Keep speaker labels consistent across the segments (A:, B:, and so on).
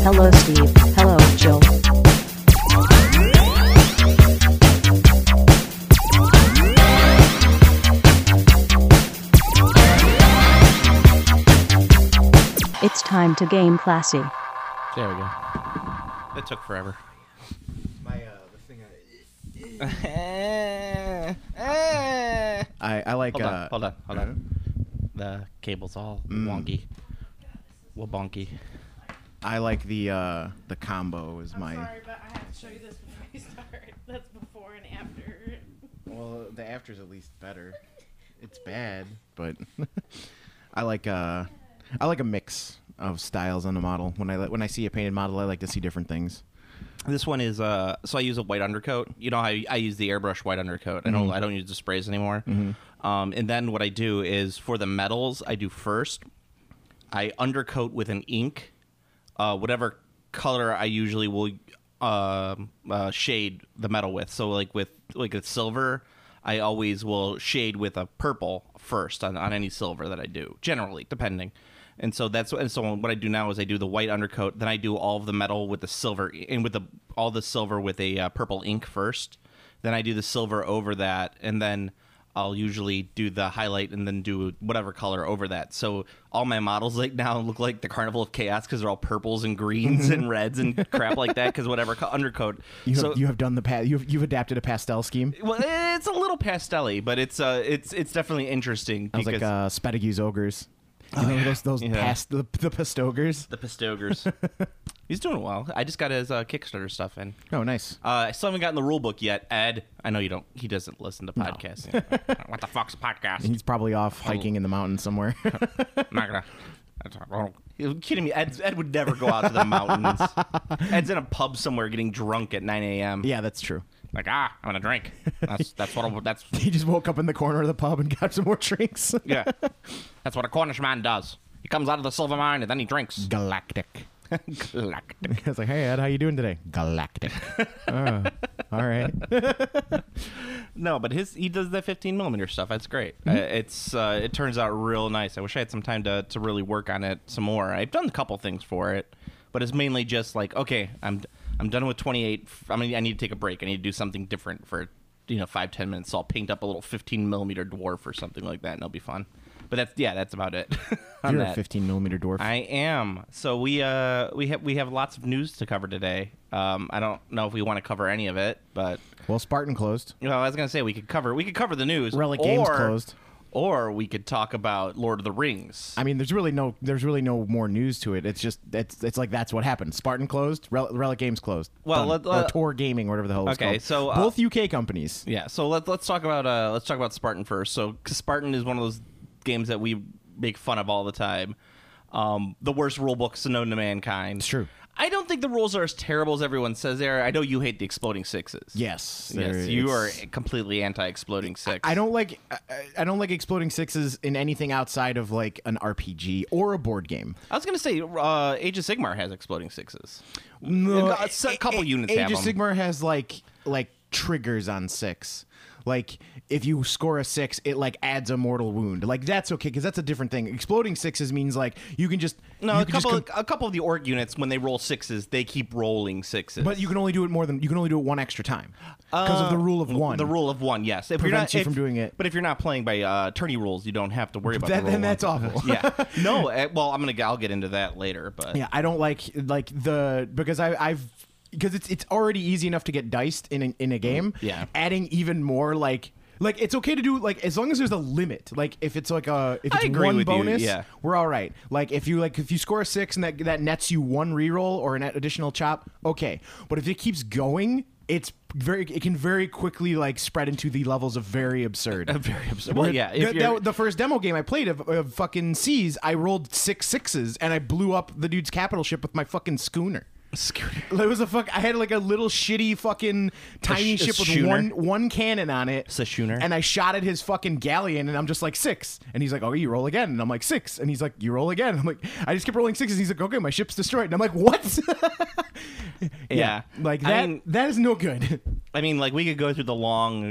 A: Hello, Steve. Hello, Jill. It's time to game classy.
B: There we go. That took forever.
C: I like.
B: Hold on. The cable's all wonky. Well, bonky.
C: I like the combo is
D: I'm
C: my.
D: sorry, but I have to show you this before we start. That's before and after.
C: Well, the after's at least better. It's bad, but I like a mix of styles on the model. When I see a painted model, I like to see different things.
B: This one is so I use a white undercoat. You know how I use the airbrush white undercoat. I don't use the sprays anymore. And then what I do is for the metals, I do first. I undercoat with an ink, whatever color I usually will shade the metal with. So like a silver, I always will shade with a purple first on any silver that I do. Generally, depending. And so what I do now is I do the white undercoat, then I do all of the metal with the silver and with all the silver with a purple ink first. Then I do the silver over that, and then I'll usually do the highlight and then do whatever color over that. So all my models like now look like the Carnival of Chaos because they're all purples and greens and reds and crap like that because whatever undercoat.
C: You have done you've adapted a pastel scheme.
B: Well, it's a little pastel-y, but it's definitely interesting.
C: I was like Spetague's Ogres. You know those the Pastogers?
B: The Pastogers. He's doing well. I just got his Kickstarter stuff in.
C: Oh, nice.
B: I still haven't gotten the rule book yet. Ed, I know you don't. He doesn't listen to podcasts. No. What the fuck's a podcast?
C: He's probably off hiking in the mountains somewhere.
B: I'm not gonna. You're kidding me? Ed would never go out to the mountains. Ed's in a pub somewhere getting drunk at 9 a.m.
C: Yeah, that's true.
B: Like, I'm gonna drink. That's
C: He just woke up in the corner of the pub and got some more drinks.
B: Yeah. That's what a Cornish man does. He comes out of the silver mine and then he drinks.
C: Galactic.
B: Galactic.
C: I was like, hey, Ed, how you doing today? Galactic. Oh, all right.
B: No, but he does the 15mm stuff. That's great. It turns out real nice. I wish I had some time to really work on it some more. I've done a couple things for it, but it's mainly just like, okay, I'm done with 28. I need to take a break. I need to do something different for 5-10 minutes. So I'll paint up a little 15mm dwarf or something like that, and it'll be fun. But that's about it.
C: You're a 15mm dwarf.
B: I am. So we have lots of news to cover today. I don't know if we want to cover any of it, but
C: Spartan closed.
B: Well, I was gonna say we could cover the news.
C: Relic Games closed.
B: Or we could talk about Lord of the Rings.
C: I mean, there's really no more news to it. It's just it's like that's what happened. Spartan closed. Relic Games closed.
B: Well,
C: or Tor Gaming, whatever the hell it's called.
B: Okay, so
C: both UK companies.
B: Yeah. So let's talk about Spartan first. So 'cause Spartan is one of those games that we make fun of all the time. The worst rule books known to mankind.
C: It's true.
B: I don't think the rules are as terrible as everyone says they are. I know you hate the exploding sixes.
C: Yes,
B: you are completely anti-exploding six.
C: I don't like exploding sixes in anything outside of like an RPG or a board game.
B: I was gonna say Age of Sigmar has exploding sixes.
C: No,
B: a couple units have them.
C: Age of Sigmar has like triggers on six. Like, if you score a 6, it, like, adds a mortal wound. Like, that's okay, because that's a different thing. Exploding sixes means, like, you can just...
B: No, a couple of the orc units, when they roll sixes, they keep rolling sixes.
C: But you can only do it one extra time. Because of the rule of one.
B: The rule of one, yes.
C: If prevents you from doing it.
B: But if you're not playing by tourney rules, you don't have to worry about that.
C: Then that's awful.
B: Yeah. No, well, I'll get into that later, but...
C: Yeah, I don't like because because it's already easy enough to get diced in a game.
B: Yeah.
C: Adding even more like it's okay to do like as long as there's a limit. Like if it's one bonus,
B: yeah,
C: we're all right. Like if you score a 6 and that nets you one reroll or an additional chop, okay. But if it keeps going, it can very quickly like spread into the levels of very absurd.
B: Very absurd. Well, yeah.
C: The first demo game I played of fucking Seas, I rolled 6 sixes and I blew up the dude's capital ship with my fucking schooner. It was I had like a little shitty fucking tiny ship with one cannon on it.
B: It's a schooner.
C: And I shot at his fucking galleon and I'm just like 6. And he's like, oh, you roll again. And I'm like 6. And he's like, you roll again. And I'm like, I just kept rolling 6s. And he's like, okay, my ship's destroyed. And I'm like, what?
B: Yeah.
C: Like that is no good.
B: I mean, like we could go through the long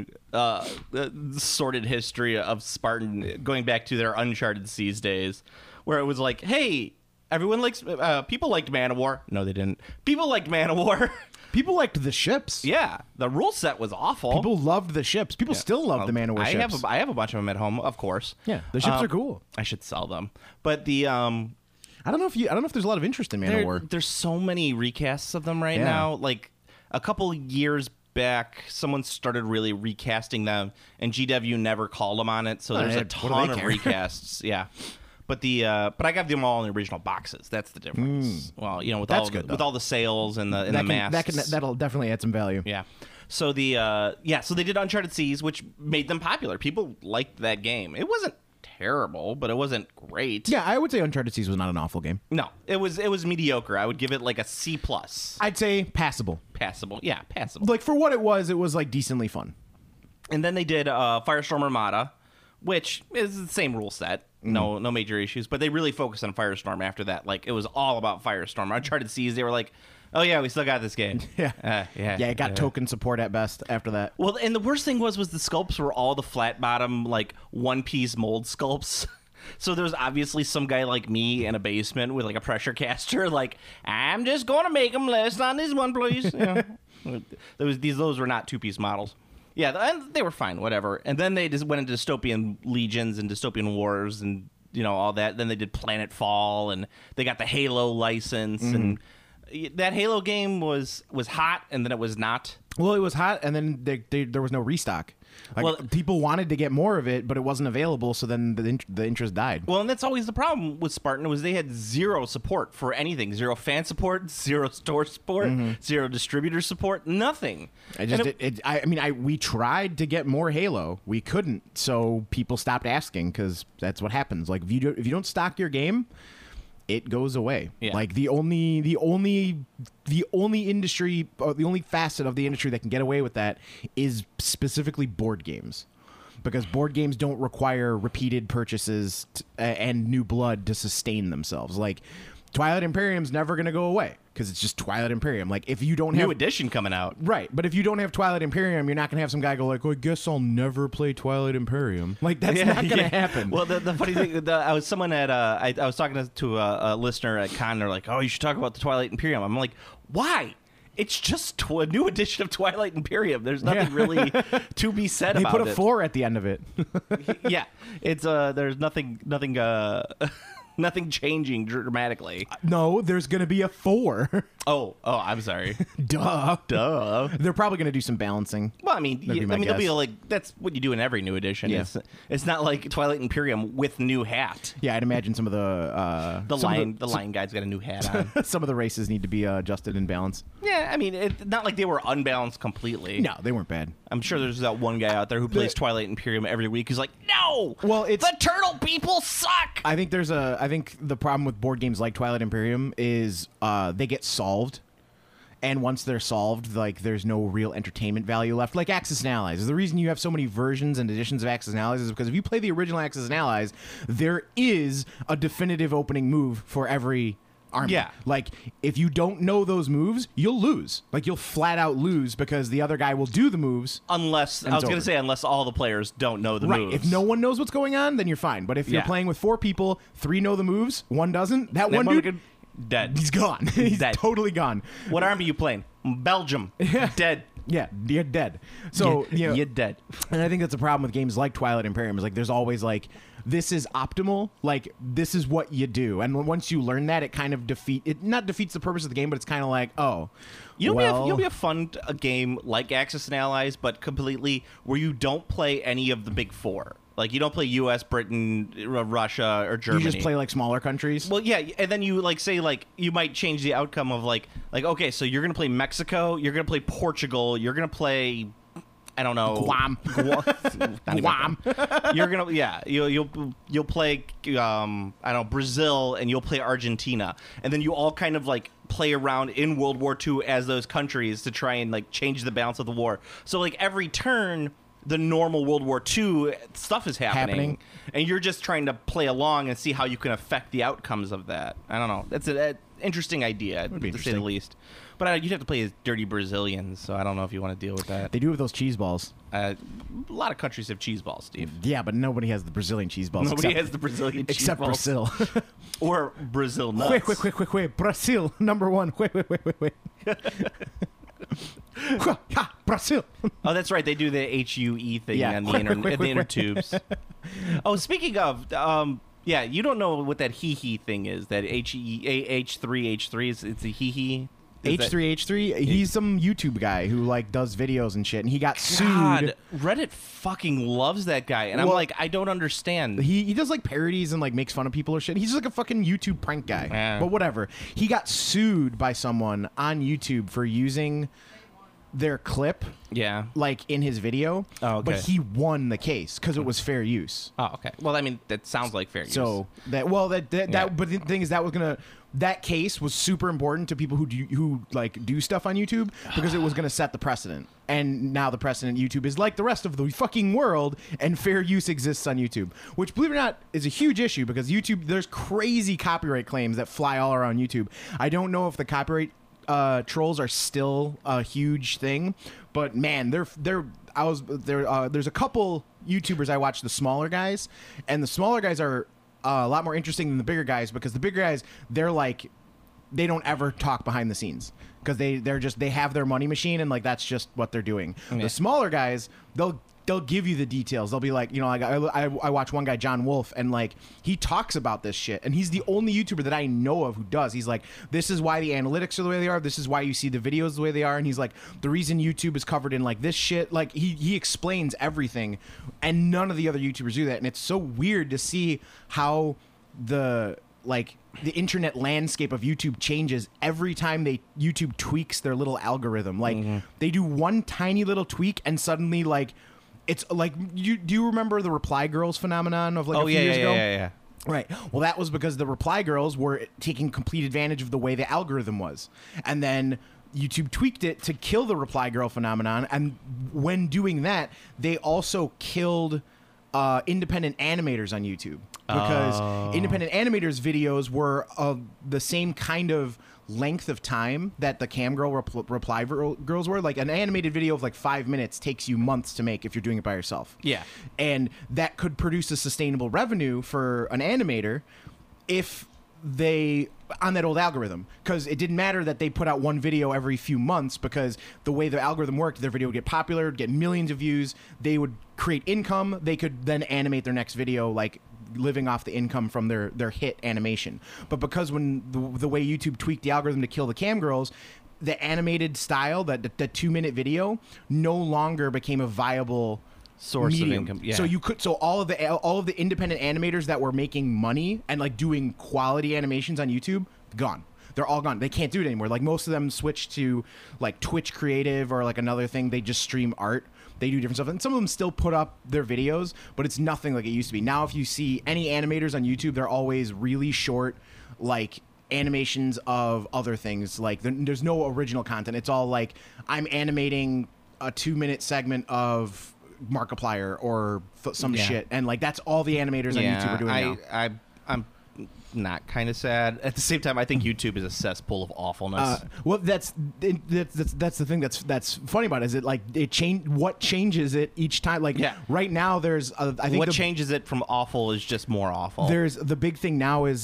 B: sordid history of Spartan going back to their Uncharted Seas days where it was like, hey, Everyone likes. People liked Man of War. No, they didn't. People liked Man of War.
C: People liked the ships.
B: Yeah, the rule set was awful.
C: People loved the ships. People still love the Man of War ships.
B: I have a bunch of them at home, of course.
C: Yeah, the ships are cool.
B: I should sell them, but the
C: I don't know if there's a lot of interest in Man of War.
B: there's so many recasts of them right now. Like a couple years back, someone started really recasting them, and GW never called them on it. So there's a
C: what do
B: ton
C: they
B: of
C: care?
B: recasts. Yeah. But but I got them all in the original boxes. That's the difference. Well, with
C: That's
B: all
C: good,
B: with
C: though.
B: all the sales and the masks.
C: That'll definitely add some value.
B: Yeah. So so they did Uncharted Seas, which made them popular. People liked that game. It wasn't terrible, but it wasn't great.
C: Yeah, I would say Uncharted Seas was not an awful game.
B: No, it was mediocre. I would give it like a C+.
C: I'd say passable.
B: Passable. Yeah, passable.
C: Like for what it was like decently fun.
B: And then they did Firestorm Armada, which is the same rule set. No major issues, but they really focused on Firestorm after that. Like it was all about Firestorm. Uncharted Seas, they were like, "Oh yeah, we still got this game."
C: Yeah, it got token support at best after that.
B: Well, and the worst thing was the sculpts were all the flat bottom, like one piece mold sculpts. So there's obviously some guy like me in a basement with like a pressure caster, like I'm just going to make them less on this one, please. Those were not 2-piece models. Yeah, and they were fine, whatever. And then they just went into Dystopian Legions and Dystopian Wars and all that. Then they did Planetfall and they got the Halo license and that Halo game was hot and then it was not.
C: Well, it was hot, and then there was no restock. Like, people wanted to get more of it, but it wasn't available, so then the interest died.
B: Well, and that's always the problem with Spartan was they had zero support for anything. Zero fan support, zero store support, zero distributor support, nothing.
C: We tried to get more Halo. We couldn't, so people stopped asking because that's what happens. Like, if you don't stock your game, it goes away.
B: Yeah.
C: Like the only industry, or the only facet of the industry that can get away with that is specifically board games, because board games don't require repeated purchases and new blood to sustain themselves. Like Twilight Imperium's never going to go away because it's just Twilight Imperium. Like if you don't have
B: new edition coming out,
C: right? But if you don't have Twilight Imperium, you're not going to have some guy go like, "Oh, I guess I'll never play Twilight Imperium." Like that's not going to happen.
B: Well, the funny thing, I was talking to a listener at Con. They're like, "Oh, you should talk about the Twilight Imperium." I'm like, "Why?" It's just a new edition of Twilight Imperium. There's nothing really to be said about it.
C: They put a 4 at the end of it.
B: Yeah, it's there's nothing. Nothing changing dramatically.
C: No, there's going to be a 4.
B: Oh, I'm sorry.
C: Duh.
B: They're
C: probably going to do some balancing.
B: Well, I mean, there'll be like that's what you do in every new edition.
C: Yeah.
B: It's not like Twilight Imperium with new hat.
C: Yeah, I'd imagine some of the
B: lion guy's got a new hat on.
C: Some of the races need to be adjusted and balanced.
B: Yeah, I mean, it's not like they were unbalanced completely.
C: No, they weren't bad.
B: I'm sure there's that one guy out there who plays Twilight Imperium every week who's like, no,
C: well,
B: the turtle people suck.
C: I think the problem with board games like Twilight Imperium is they get solved. And once they're solved, like there's no real entertainment value left. Like Axis and Allies. The reason you have so many versions and editions of Axis and Allies is because if you play the original Axis and Allies, there is a definitive opening move for every army.
B: Yeah.
C: Like if you don't know those moves, you'll lose. Like you'll flat out lose because the other guy will do the moves.
B: Unless all the players don't know the moves.
C: Right. If no one knows what's going on, then you're fine. But if you're playing with 4 people, 3 know the moves, 1 doesn't, that one dude
B: dead.
C: He's gone. He's
B: dead.
C: Totally gone.
B: What army are you playing? Belgium. Dead.
C: Yeah, you're dead. So
B: you're dead.
C: And I think that's a problem with games like Twilight Imperium. Is like there's always like this is optimal. Like this is what you do. And once you learn that, it kind of not defeats the purpose of the game, but it's kind of like
B: you'll be a fun game like Axis and Allies, but completely where you don't play any of the big 4. Like, you don't play U.S., Britain, Russia, or Germany.
C: You just play, like, smaller countries?
B: Well, yeah, and then you, like, say, like, you might change the outcome of, like okay, so you're going to play Mexico, you're going to play Portugal, you're going to play, I don't know.
C: Guam.
B: Guam. You're going to, you'll play, I don't know, Brazil, and you'll play Argentina. And then you all kind of, like, play around in World War II as those countries to try and, like, change the balance of the war. So, like, every turn the normal World War II stuff is happening, and you're just trying to play along and see how you can affect the outcomes of that. I don't know. That's an interesting idea, to say the least. But you'd have to play as dirty Brazilians, so I don't know if you want to deal with that.
C: They do have those cheese balls.
B: A lot of countries have cheese balls, Steve.
C: Yeah, but nobody has the Brazilian cheese balls.
B: Nobody has the Brazilian cheese
C: except
B: balls.
C: Brazil.
B: Or Brazil nuts.
C: Wait. Brazil, number one. Wait. Brazil.
B: Oh, that's right. They do the HUE thing on the inner tubes. Oh, speaking of, yeah, you don't know what that hee thing is. That H3 is. It's a hee.
C: H3, he's some YouTube guy who like does videos and shit, and he got sued.
B: Reddit fucking loves that guy, and I'm like, I don't understand.
C: He does like parodies and like makes fun of people or shit. He's just like a fucking YouTube prank guy.
B: Yeah.
C: But whatever. He got sued by someone on YouTube for using their clip, like in his video.
B: Oh, okay.
C: But he won the case because it was fair use.
B: Oh, okay. Well, I mean, that sounds like fair use.
C: So that but the thing is that case was super important to people who do stuff on YouTube because it was gonna set the precedent. And now the precedent YouTube is like the rest of the fucking world, and fair use exists on YouTube, which, believe it or not, is a huge issue because YouTube, there's crazy copyright claims that fly all around YouTube. I don't know if the copyright trolls are still a huge thing, but man, there's a couple YouTubers I watch, the smaller guys, and the smaller guys are a lot more interesting than the bigger guys because the bigger guys, they don't ever talk behind the scenes because they have their money machine and like that's just what they're doing.
B: Yeah.
C: The smaller guys, they'll give you the details. They'll be like, you know, like I watch one guy, John Wolf, and like he talks about this shit, and he's the only YouTuber that I know of who does. He's like, this is why the analytics are the way they are. This is why you see the videos the way they are. And he's like, the reason YouTube is covered in like this shit. Like he explains everything, and none of the other YouTubers do that. And it's so weird to see how the internet landscape of YouTube changes every time YouTube tweaks their little algorithm. Like they do one tiny little tweak, and suddenly like. It's like, do you remember the Reply Girls phenomenon of like a few years ago?
B: Yeah.
C: Right. Well, that was because the Reply Girls were taking complete advantage of the way the algorithm was. And then YouTube tweaked it to kill the Reply Girl phenomenon. And when doing that, they also killed independent animators on YouTube. Because independent animators' videos were the same kind of length of time that the cam girl reply girls were. Like an animated video of like 5 minutes takes you months to make if you're doing it by yourself.
B: Yeah.
C: And that could produce a sustainable revenue for an animator if they on that old algorithm, because it didn't matter that they put out one video every few months, because the way the algorithm worked, their video would get popular, get millions of views, they would create income, they could then animate their next video like living off the income from their hit animation. But because when the way YouTube tweaked the algorithm to kill the cam girls, the animated style, the 2-minute video, no longer became a viable
B: source
C: medium.
B: of income. Yeah.
C: So all of the independent animators that were making money and like doing quality animations on YouTube, gone. They're all gone. They can't do it anymore. Like most of them switched to like Twitch Creative or like another thing. They just stream art. They do different stuff. And some of them still put up their videos, but it's nothing like it used to be. Now if you see any animators on YouTube, they're always really short, like animations of other things. Like there's no original content. It's all like I'm animating a 2-minute segment of Markiplier or some shit, and like that's all the animators on YouTube are doing now.
B: I'm not kind of sad. At the same time, I think YouTube is a cesspool of awfulness.
C: Well, that's the thing that's funny about it, is it like what changes it each time? Like right now, there's I think
B: what changes it from awful is just more awful.
C: There's the big thing now is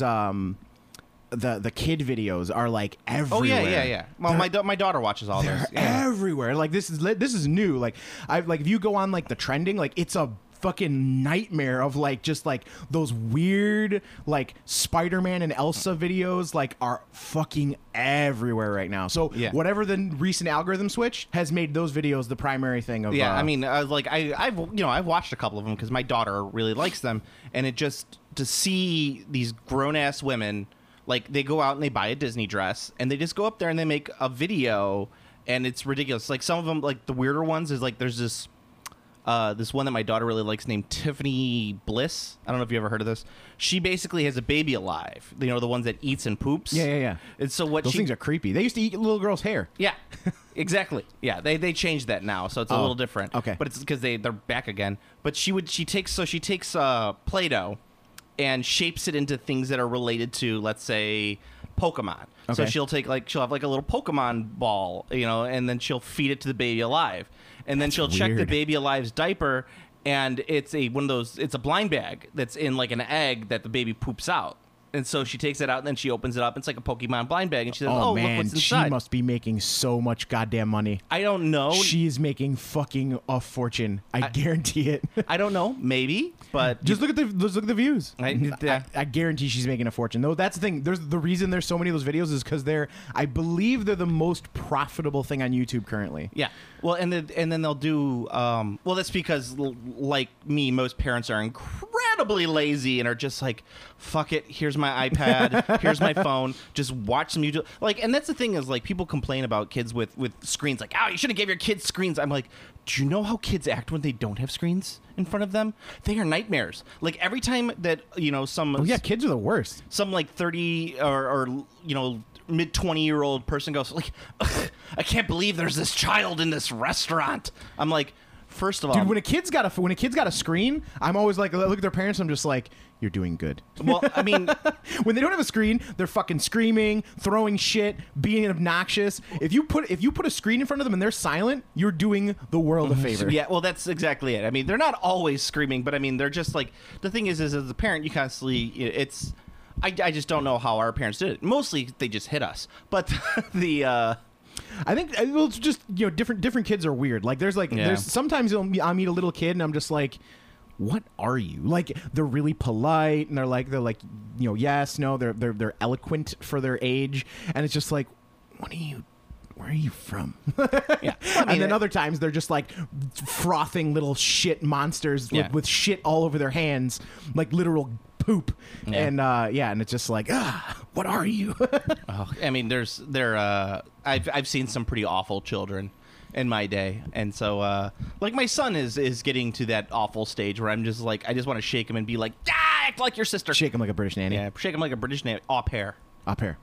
C: the kid videos are like everywhere.
B: Oh yeah. Well, my daughter watches all those.
C: Yeah. Everywhere. Like this is new. Like if you go on like the trending, like it's a fucking nightmare of like just like those weird like Spider-Man and Elsa videos like are fucking everywhere right now. So whatever the recent algorithm switch has made those videos the primary thing of
B: I mean like I've watched a couple of them because my daughter really likes them, and it just to see these grown-ass women, like they go out and they buy a Disney dress and they just go up there and they make a video, and it's ridiculous. Like some of them, like the weirder ones, is like there's this this one that my daughter really likes named Tiffany Bliss. I don't know if you ever heard of this. She basically has a baby alive. You know, the ones that eats and poops.
C: Yeah.
B: And so what
C: Those things are creepy. They used to eat little girls' hair.
B: Yeah, exactly. Yeah, they changed that now, so it's a little different.
C: Okay.
B: But it's because they're back again. But she takes Play-Doh and shapes it into things that are related to, let's say, Pokemon. So
C: Okay.
B: she'll have like a little Pokemon ball, you know, and then she'll feed it to the baby alive, and then she'll check the
C: weird.
B: baby alive's diaper, and it's a blind bag that's in like an egg that the baby poops out. And so she takes it out, and then she opens it up. It's like a Pokemon blind bag, and she says, "Oh,
C: man,
B: look what's
C: she
B: inside."
C: must be making so much goddamn money.
B: I don't know.
C: She is making fucking a fortune. I guarantee it.
B: I don't know. Maybe, but
C: Just look at the views.
B: Yeah.
C: I guarantee she's making a fortune. Though that's the thing. There's the reason there's so many of those videos is because I believe they're the most profitable thing on YouTube currently.
B: yeah. Well, and then they'll do. Well, that's because, like me, most parents are incredibly lazy and are just like, "Fuck it. Here's my iPad. Here's my phone. Just watch some YouTube." Like, and that's the thing is like people complain about kids with screens. Like, "Oh, you should have gave your kids screens." I'm like, do you know how kids act when they don't have screens in front of them? They are nightmares. Like every time that some
C: Oh yeah, kids are the worst.
B: some like 30 or mid 20-year-old person goes like, "Ugh, I can't believe there's this child in this restaurant." I'm like, first of all,
C: Dude, when a kid's got a screen, I'm always like, I look at their parents. I'm just like, you're doing good.
B: well, I mean,
C: When they don't have a screen, they're fucking screaming, throwing shit, being obnoxious. If you put a screen in front of them and they're silent, you're doing the world a favor.
B: yeah, well, that's exactly it. I mean, they're not always screaming, but I mean, they're just like, the thing is as a parent, you constantly, I just don't know how our parents did it. Mostly they just hit us, but
C: I think it's just different kids are weird. Like there's sometimes I'll meet a little kid and I'm just like, what are you? Like they're really polite and they're like yes, no, they're eloquent for their age, and it's just like, where are you from?
B: yeah.
C: And then other times they're just like frothing little shit monsters with shit all over their hands, like literal poop.
B: Yeah.
C: And it's just like, what are you?
B: I mean, I've seen some pretty awful children in my day, and so like my son is getting to that awful stage where I'm just like, I just want to shake him and be like, act like your sister.
C: Shake him like a British nanny.
B: Yeah, shake him like a British nanny. Au pair.
C: Up here.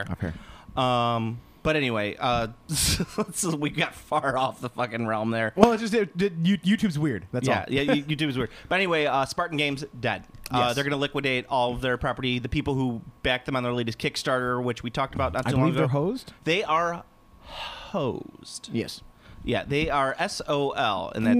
B: But anyway, we got far off the fucking realm there.
C: Well, it's just YouTube's weird. That's all.
B: Yeah, YouTube is weird. But anyway, Spartan Games dead.
C: Yes.
B: They're going to liquidate all of their property. The people who backed them on their latest Kickstarter, which we talked about not
C: I
B: too long
C: believe
B: ago,
C: they're hosed.
B: they are hosed.
C: Yes.
B: Yeah, they are SOL, and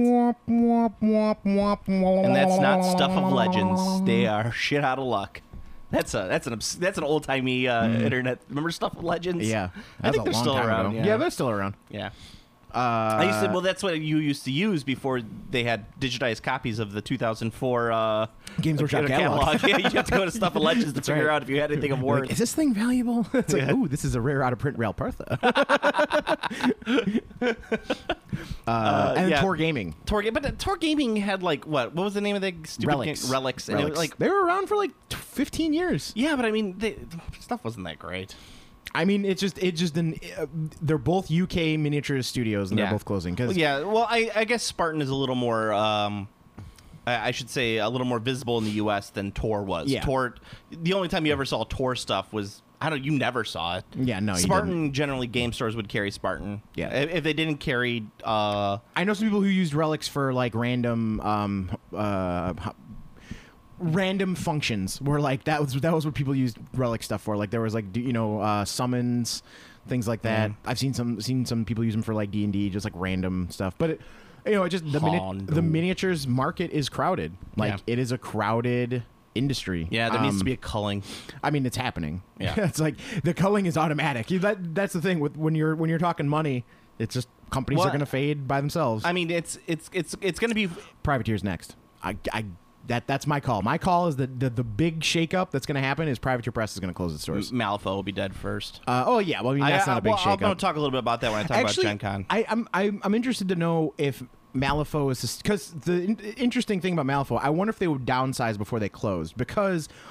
B: that's not Stuff of Legends. They are shit out of luck. That's an old timey internet. Remember Stuff of Legends?
C: Yeah.
B: I
C: That was
B: think
C: a
B: they're
C: long
B: still
C: time
B: around.
C: ago. Yeah, they're still around.
B: Yeah. I used to. Well, that's what you used to use before they had digitized copies of the 2004
C: Games Workshop catalog.
B: Yeah, you have to go to Stuff of Legends to figure
C: right.
B: out if you had anything of worth.
C: Like, is this thing valuable? It's like, ooh, this is a rare out of print Rail Partha. And
B: yeah.
C: Tor Gaming.
B: But Tor Gaming had like what? What was the name of the stupid
C: Relics.
B: game? Relics. And it was like,
C: they were around for like 15 years.
B: yeah, but I mean, stuff wasn't that great.
C: I mean, they're both UK miniature studios and
B: Yeah.
C: they're both closing. Cause
B: Yeah, well, I guess Spartan is a little more. I should say a little more visible in the U.S. than Tor was.
C: Yeah.
B: Tor. The only time you ever saw Tor stuff was you never saw it.
C: Yeah, no, you
B: Spartan generally game stores would carry Spartan.
C: Yeah.
B: If they didn't carry.
C: I know some people who used relics for like random random functions where like that was what people used relic stuff for. Like there was like summons, things like that. I've seen some people use them for like D&D, just like random stuff. But the miniatures market is crowded. Like
B: Yeah.
C: it is a crowded industry.
B: Yeah, there needs to be a culling.
C: I mean, it's happening.
B: Yeah.
C: It's like the culling is automatic. That's the thing with when you're talking money. It's just companies
B: Well,
C: are going to fade by themselves.
B: I mean, it's going to be.
C: Privateer's next. That's my call. My call is that the big shakeup that's going to happen is Privateer Press is going to close its doors.
B: Malifaux will be dead first.
C: Oh yeah, well I mean that's not a big
B: I'm going
C: shakeup.
B: to talk a little bit about that when I talk
C: Actually,
B: about Gen Con.
C: I'm interested to know if Malifaux is because the interesting thing about Malifaux, I wonder if they would downsize before they closed, because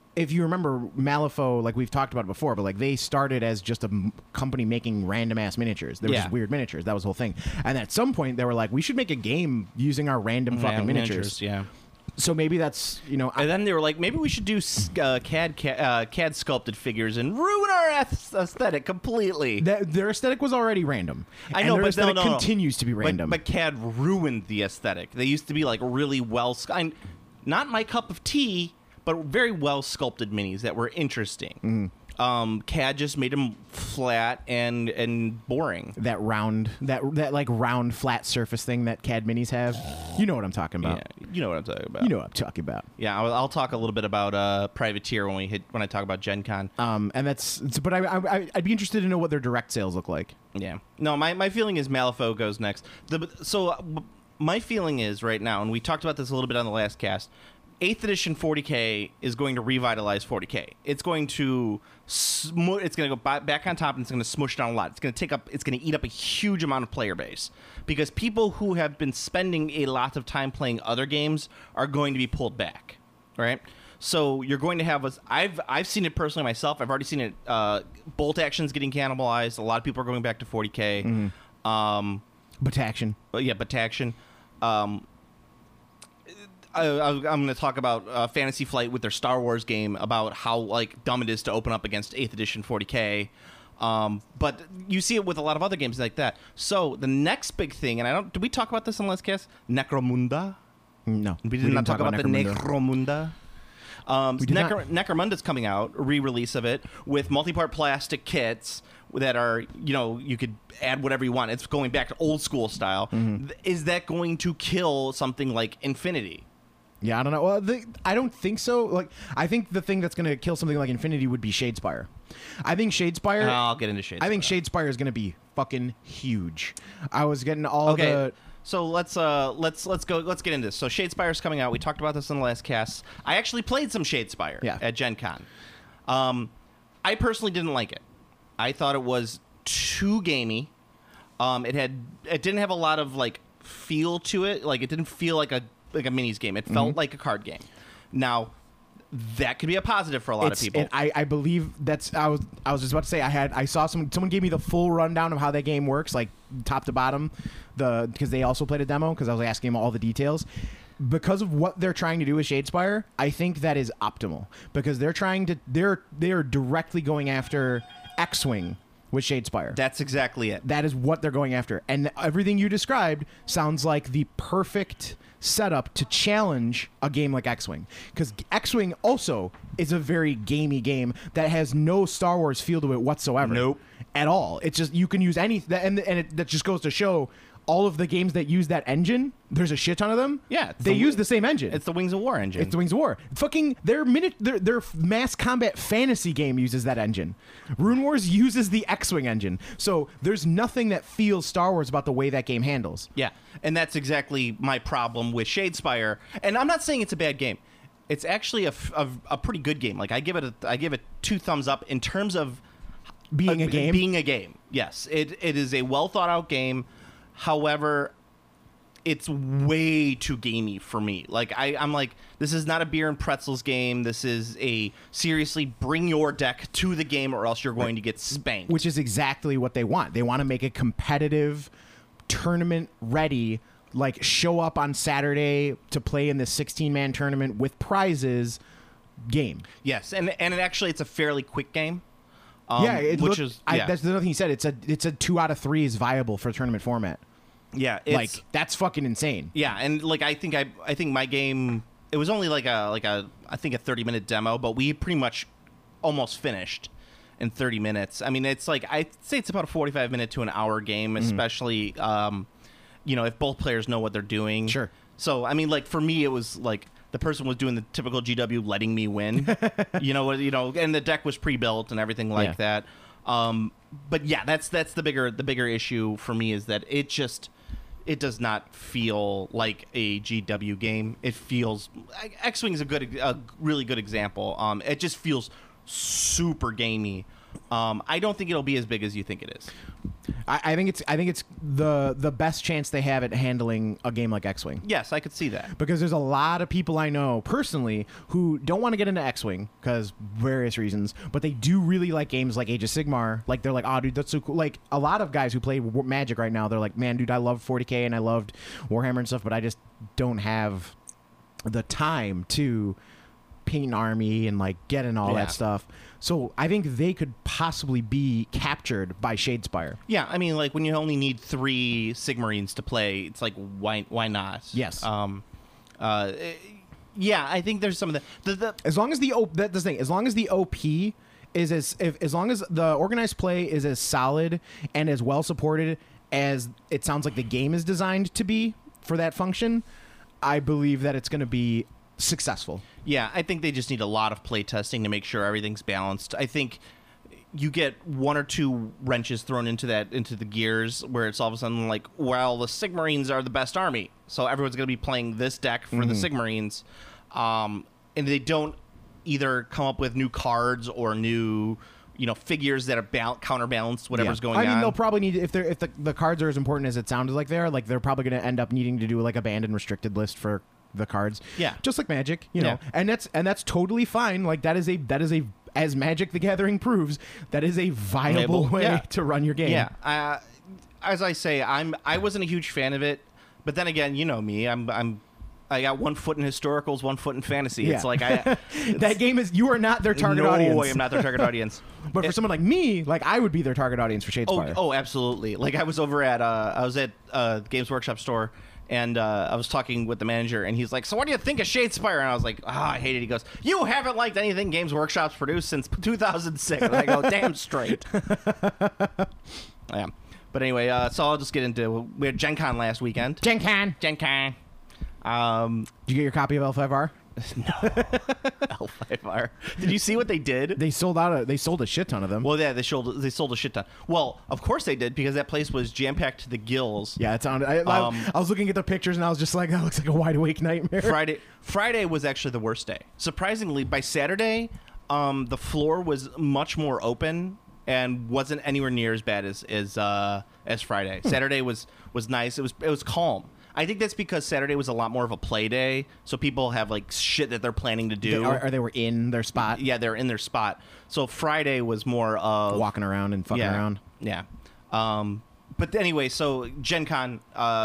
C: if you remember Malifaux, like we've talked about it before, but like they started as just a company making random ass miniatures. They were just weird miniatures. That was the whole thing. And at some point they were like, we should make a game using our random fucking miniatures.
B: Yeah.
C: So maybe that's, you know,
B: And then they were like, maybe we should do CAD sculpted figures and ruin our aesthetic completely.
C: their aesthetic was already random.
B: I know,
C: and their
B: but
C: aesthetic
B: no.
C: continues to be random.
B: But CAD ruined the aesthetic. They used to be like really not my cup of tea, but very well sculpted minis that were interesting. CAD just made them flat and boring.
C: that round, that like round flat surface thing that CAD minis have. You know what I'm talking about.
B: Yeah, you know what I'm talking about.
C: You know what I'm talking about.
B: Yeah, I'll talk a little bit about Privateer when I talk about Gen Con.
C: And but I'd be interested to know what their direct sales look like.
B: Yeah. No, my feeling is Malifaux goes next. My feeling is right now, and we talked about this a little bit on the last cast, 8th edition 40K is going to revitalize 40K. It's going to go back on top and it's going to smush down a lot. It's going to eat up a huge amount of player base because people who have been spending a lot of time playing other games are going to be pulled back, right? So you're going to have I've seen it personally myself. I've already seen it. Bolt action's getting cannibalized. A lot of people are going back to 40K.
C: Bataction.
B: Yeah, Bataction. I'm going to talk about Fantasy Flight with their Star Wars game about how like dumb it is to open up against 8th edition 40K. But you see it with a lot of other games like that. So the next big thing, and did we talk about this in the last cast? Necromunda?
C: No,
B: We did not talk about the Necromunda. Necromunda's coming out, a re-release of it with multi-part plastic kits that are, you could add whatever you want. It's going back to old school style. Is that going to kill something like Infinity?
C: Yeah, I don't know. Well, I don't think so. Like, I think the thing that's going to kill something like Infinity would be Shadespire. I think Shadespire.
B: I'll get into Shadespire.
C: I think Shadespire is going to be fucking huge. I was getting all the.
B: So let's get into this. So Shadespire's coming out. We talked about this in the last cast. I actually played some Shadespire at Gen Con. I personally didn't like it. I thought it was too gamey. It didn't have a lot of like feel to it. Like it didn't feel like a minis game. It felt like a card game. Now, that could be a positive for a lot of people.
C: And I believe that's. I was just about to say I saw someone gave me the full rundown of how that game works, like top to bottom, because they also played a demo because I was asking them all the details. Because of what they're trying to do with Shadespire, I think that is optimal because they're directly going after X-Wing with Shadespire.
B: That's exactly it.
C: That is what they're going after. And everything you described sounds like the perfect setup to challenge a game like X-Wing. Because X-Wing also is a very gamey game that has no Star Wars feel to it whatsoever.
B: Nope.
C: At all. It's just, you can use any, that just goes to show all of the games that use that engine, there's a shit ton of them.
B: Yeah.
C: They use the same engine.
B: It's the Wings of War engine.
C: It's the Wings of War. Fucking their mass combat fantasy game uses that engine. Rune Wars uses the X-Wing engine. So there's nothing that feels Star Wars about the way that game handles.
B: Yeah. And that's exactly my problem with Shadespire. And I'm not saying it's a bad game. It's actually a pretty good game. Like I give it 2 thumbs up in terms of
C: being a game.
B: Being a game. Yes. It is a well thought out game. However, it's way too gamey for me. Like I'm like, this is not a beer and pretzels game. This is a seriously bring your deck to the game or else you're going to get spanked.
C: Which is exactly what they want. They want to make a competitive, tournament ready, like show up on Saturday to play in the 16-man tournament with prizes game.
B: Yes, and it's a fairly quick game.
C: That's the other thing he said. It's a 2 out of 3 is viable for tournament format.
B: Yeah,
C: like that's fucking insane.
B: Yeah, and like I think my game, it was only like a 30-minute demo, but we pretty much almost finished in 30 minutes. I mean, it's like I'd say it's about a 45-minute to an hour game, especially if both players know what they're doing.
C: Sure.
B: So I mean, like for me, it was like the person was doing the typical GW, letting me win. And the deck was pre-built and everything like that. But yeah, that's the bigger issue for me is that it does not feel like a GW game. It feels X-Wing is a really good example. It just feels super gamey. I don't think it'll be as big as you think it is.
C: I think it's the best chance they have at handling a game like X-Wing.
B: Yes, I could see that.
C: Because there's a lot of people I know personally who don't want to get into X-Wing because various reasons, but they do really like games like Age of Sigmar. Like they're like, oh, dude, that's so cool. Like a lot of guys who play Magic right now, they're like, man, dude, I love 40K and I loved Warhammer and stuff, but I just don't have the time to paint an army and like get in all that stuff. So I think they could possibly be captured by Shadespire.
B: Yeah, I mean, like when you only need 3 Sigmarines to play, it's like why not?
C: Yes.
B: Yeah, I think there's some of the
C: as long as the as long as the OP is as long as the organized play is as solid and as well supported as it sounds like the game is designed to be for that function, I believe that it's going to be successful.
B: Yeah, I think they just need a lot of play testing to make sure everything's balanced. I think you get 1 or 2 wrenches thrown into the gears where it's all of a sudden like, well, the Sigmarines are the best army, so everyone's going to be playing this deck for the Sigmarines, and they don't either come up with new cards or new figures that are counterbalance whatever's going on.
C: I mean, they'll probably need if the cards are as important as it sounded like they are. Like they're probably going to end up needing to do like a banned and restricted list for the cards.
B: Yeah,
C: just like Magic, you know, and that's totally fine. Like that is a as Magic the Gathering proves, that is a viable way to run your game.
B: Yeah, as I say, I wasn't a huge fan of it, but then again, you know me, I got 1 foot in historicals, 1 foot in fantasy.
C: Yeah.
B: It's like
C: that game is you are not their target audience.
B: No, I am not their target audience.
C: But for someone like me, like I would be their target audience for Shadespire.
B: Oh, absolutely. Like I was over at Games Workshop store. And I was talking with the manager, and he's like, so what do you think of Shadespire? And I was like, I hate it. He goes, you haven't liked anything Games Workshop's produced since 2006. And I go, damn straight. Yeah. But anyway, so I'll just get into, we had Gen Con last weekend.
C: Gen Con.
B: Did you
C: get your copy of L5R?
B: No. L5R. Did you see what they did?
C: They sold a shit ton of them.
B: Well, yeah, they sold a shit ton. Well, of course they did, because that place was jam-packed to the gills.
C: Yeah, it sounded. I was looking at the pictures and I was just like, that looks like a wide awake nightmare.
B: Friday was actually the worst day. Surprisingly, by Saturday, the floor was much more open and wasn't anywhere near as bad as Friday. Saturday was nice. It was calm. I think that's because Saturday was a lot more of a play day, so people have like shit that they're planning to do.
C: Or they were in their spot.
B: Yeah, they're in their spot. So Friday was more of
C: walking around and fucking around.
B: Yeah. But anyway, so Gen Con,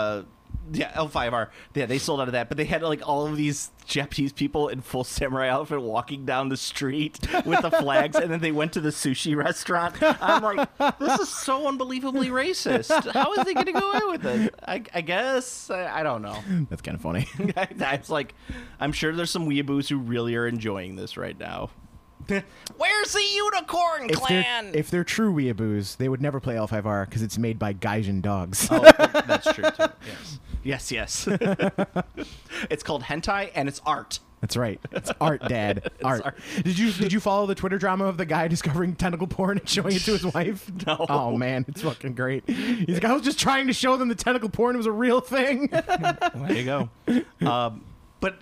B: L5R, they sold out of that, but they had like all of these Japanese people in full samurai outfit walking down the street with the flags, and then they went to the sushi restaurant. I'm like, this is so unbelievably racist. How is they going to go away with it? I guess I don't know.
C: That's kind of funny.
B: I was like, I'm sure there's some weeaboos who really are enjoying this right now. Where's the Unicorn Clan?
C: If they're true weeaboos, they would never play L5R because it's made by Gaijin dogs.
B: Oh, that's true too. Yes. It's called hentai and it's art.
C: That's right. It's art, Dad. Art. Did you follow the Twitter drama of the guy discovering tentacle porn and showing it to his wife?
B: No.
C: Oh man, it's fucking great. He's like, I was just trying to show them the tentacle porn was a real thing.
B: There you go. But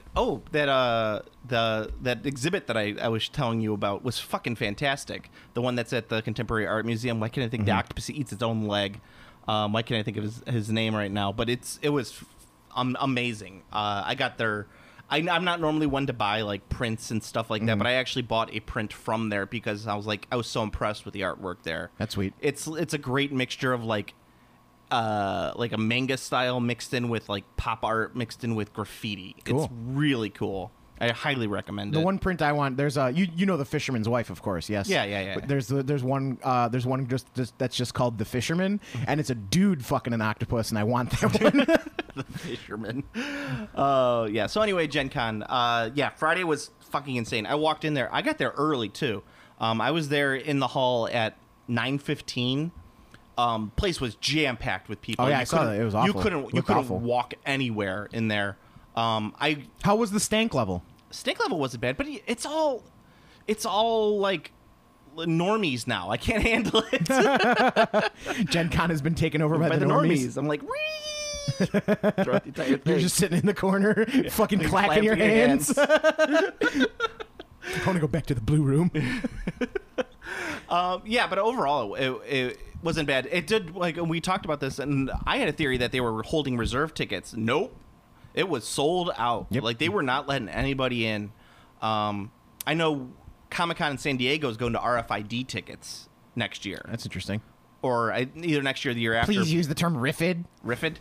B: that exhibit that I was telling you about was fucking fantastic. The one that's at the Contemporary Art Museum. Why can't I think the octopus eats its own leg? Why can't I think of his name right now? But it was amazing. I got there. I'm not normally one to buy like prints and stuff like that, but I actually bought a print from there because I was so impressed with the artwork there.
C: That's sweet.
B: It's a great mixture of like a manga style mixed in with like pop art mixed in with graffiti.
C: Cool.
B: It's really cool. I highly recommend it.
C: The one print I want, there's you know the Fisherman's Wife, of course, yes.
B: Yeah.
C: But there's one just that's just called The Fisherman, and it's a dude fucking an octopus, and I want that one.
B: The Fisherman. Yeah. So anyway, Gen Con. Friday was fucking insane. I walked in there. I got there early too. I was there in the hall at 9:15. Place was jam packed with people.
C: Oh yeah, I saw that. It was awful.
B: You couldn't walk anywhere in there.
C: How was the stank level?
B: Stink level wasn't bad, but it's all like normies now. I can't handle it.
C: Gen Con has been taken over by the normies.
B: I'm like, throughout the entire thing.
C: You're just sitting in the corner, fucking clapping your hands. I want to go back to the blue room.
B: Yeah, but overall, it wasn't bad. It did, like, we talked about this, and I had a theory that they were holding reserve tickets. Nope. It was sold out.
C: Yep.
B: Like, they were not letting anybody in. I know Comic-Con in San Diego is going to RFID tickets next year.
C: That's interesting.
B: Or either next year or the year after.
C: Please use the term riffid.
B: Riffid.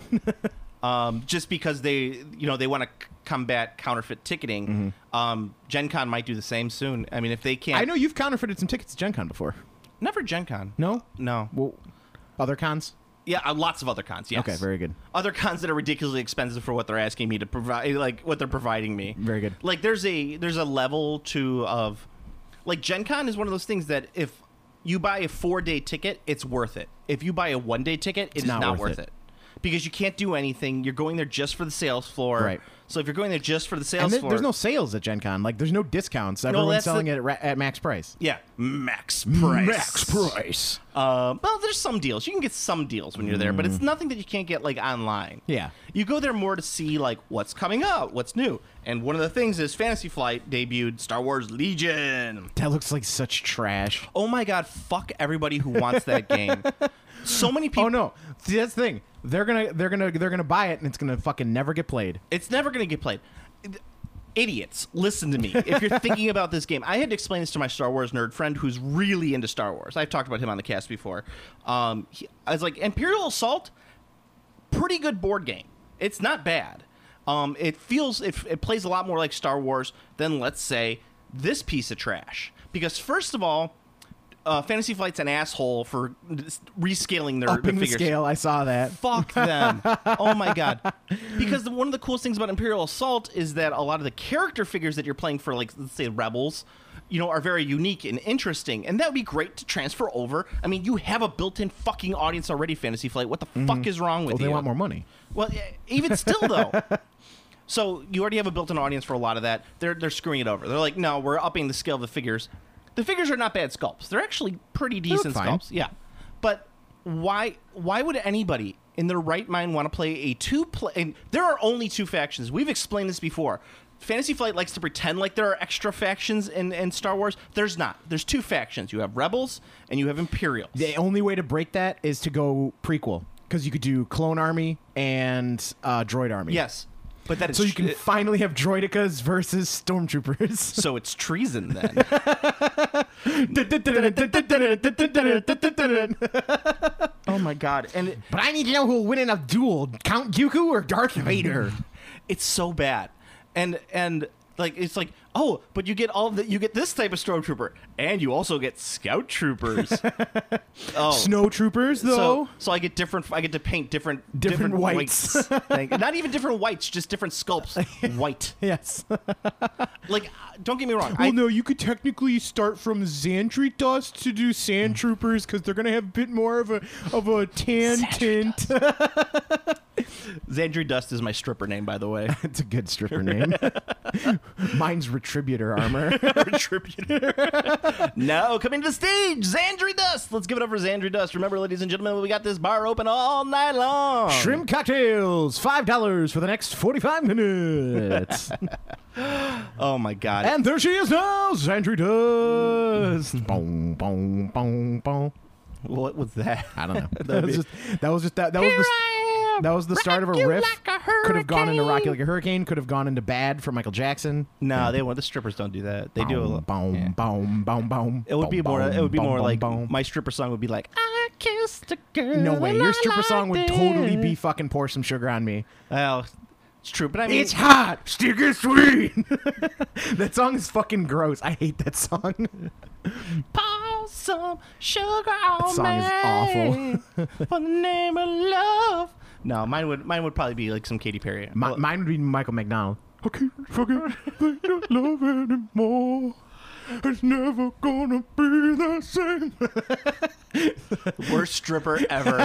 B: Just because they want to combat counterfeit ticketing. Gen Con might do the same soon. I mean, if they can't.
C: I know you've counterfeited some tickets to Gen Con before.
B: Never Gen Con.
C: No?
B: No.
C: Well, other cons?
B: Yeah, lots of other cons, yes.
C: Okay, very good.
B: Other cons that are ridiculously expensive for what they're asking me to provide, like what they're providing me.
C: Very good.
B: Like there's a level of, like, Gen Con is one of those things that if you buy a 4-day ticket, it's worth it. If you buy a 1-day ticket, it's not worth it. Because you can't do anything. You're going there just for the sales floor.
C: Right.
B: So if you're going there just for the sales floor,
C: there's no sales at Gen Con. Like, there's no discounts. Everyone's selling it at max price.
B: Yeah, max price.
C: Max price.
B: Well, there's some deals. You can get some deals when you're there, but it's nothing that you can't get, like, online.
C: Yeah.
B: You go there more to see, like, what's coming out, what's new. And one of the things is Fantasy Flight debuted Star Wars Legion.
C: That looks like such trash.
B: Oh my god, fuck everybody who wants that game. So many people.
C: Oh no. See, that's the thing. They're gonna buy it and it's gonna fucking never get played.
B: It's never going to get played. Idiots, listen to me. If you're thinking about this game, I had to explain this to my Star Wars nerd friend who's really into Star Wars. I've talked about him on the cast before. I was like, Imperial Assault, pretty good board game. It's not bad. It plays a lot more like Star Wars than, let's say, this piece of trash. Because first of all, Fantasy Flight's an asshole for rescaling their
C: Upping the
B: figures.
C: scale, I saw that.
B: Fuck them. Oh my god. Because one of the coolest things about Imperial Assault is that a lot of the character figures that you're playing for, like, let's say Rebels, are very unique and interesting. And that would be great to transfer over. I mean, you have a built-in fucking audience already, Fantasy Flight. What the fuck is wrong with you?
C: They want more money.
B: Well, even still, though. So you already have a built-in audience for a lot of that. They're screwing it over. They're like, no, we're upping the scale of the figures. The figures are not bad sculpts. They're actually pretty decent sculpts. Yeah. But why would anybody in their right mind want to play and there are only 2 factions. We've explained this before. Fantasy Flight likes to pretend like there are extra factions in Star Wars. There's not. There's 2 factions. You have Rebels and you have Imperials.
C: The only way to break that is to go prequel. Because you could do Clone Army and Droid Army.
B: Yes. But that is
C: so you can finally have droidicas versus stormtroopers.
B: So it's treason then. Oh my god.
C: But I need to know who will win in a duel, Count Dooku or Darth Vader.
B: It's so bad. And like, it's like, oh, but you get you get this type of stormtrooper, and you also get scout troopers. Oh,
C: Snow troopers, though.
B: So I get to paint different
C: whites.
B: Not even different whites, just different sculpts. White.
C: Yes.
B: Like, don't get me wrong.
C: Well, no, you could technically start from Xandri Dust to do Sand Troopers because they're gonna have a bit more of a tan tint.
B: Xandri Dust is my stripper name, by the way.
C: It's a good stripper name. Mine's Retributor armor.
B: Retributor. No, coming to the stage, Xandri Dust. Let's give it up for Xandri Dust. Remember, ladies and gentlemen, we got this bar open all night long.
C: Shrimp cocktails, $5 for the next 45 minutes.
B: Oh my god.
C: And there she is now, Xandri Dust. Boom, boom, boom, boom.
B: What was that?
C: I don't know. That was the start of a riff. Could have gone into Rocky Like a Hurricane. Could have gone into Bad for Michael Jackson.
B: No, they won't. The strippers don't do that. They do a little.
C: Boom, boom, boom, boom.
B: It would be more. It would be more like my stripper song would be like, "I kissed a girl."
C: No way. Your stripper song would totally be fucking "Pour Some Sugar on Me."
B: Well, it's true, but I mean,
C: it's hot, sticky sweet. That song is fucking gross. I hate that song.
B: Pour some sugar on me.
C: That song is awful.
B: For the name of love. No, mine would probably be like some Katy Perry.
C: Mine would be Michael McDonald. I can't fucking think of love anymore. It's never gonna be the same.
B: Worst stripper ever.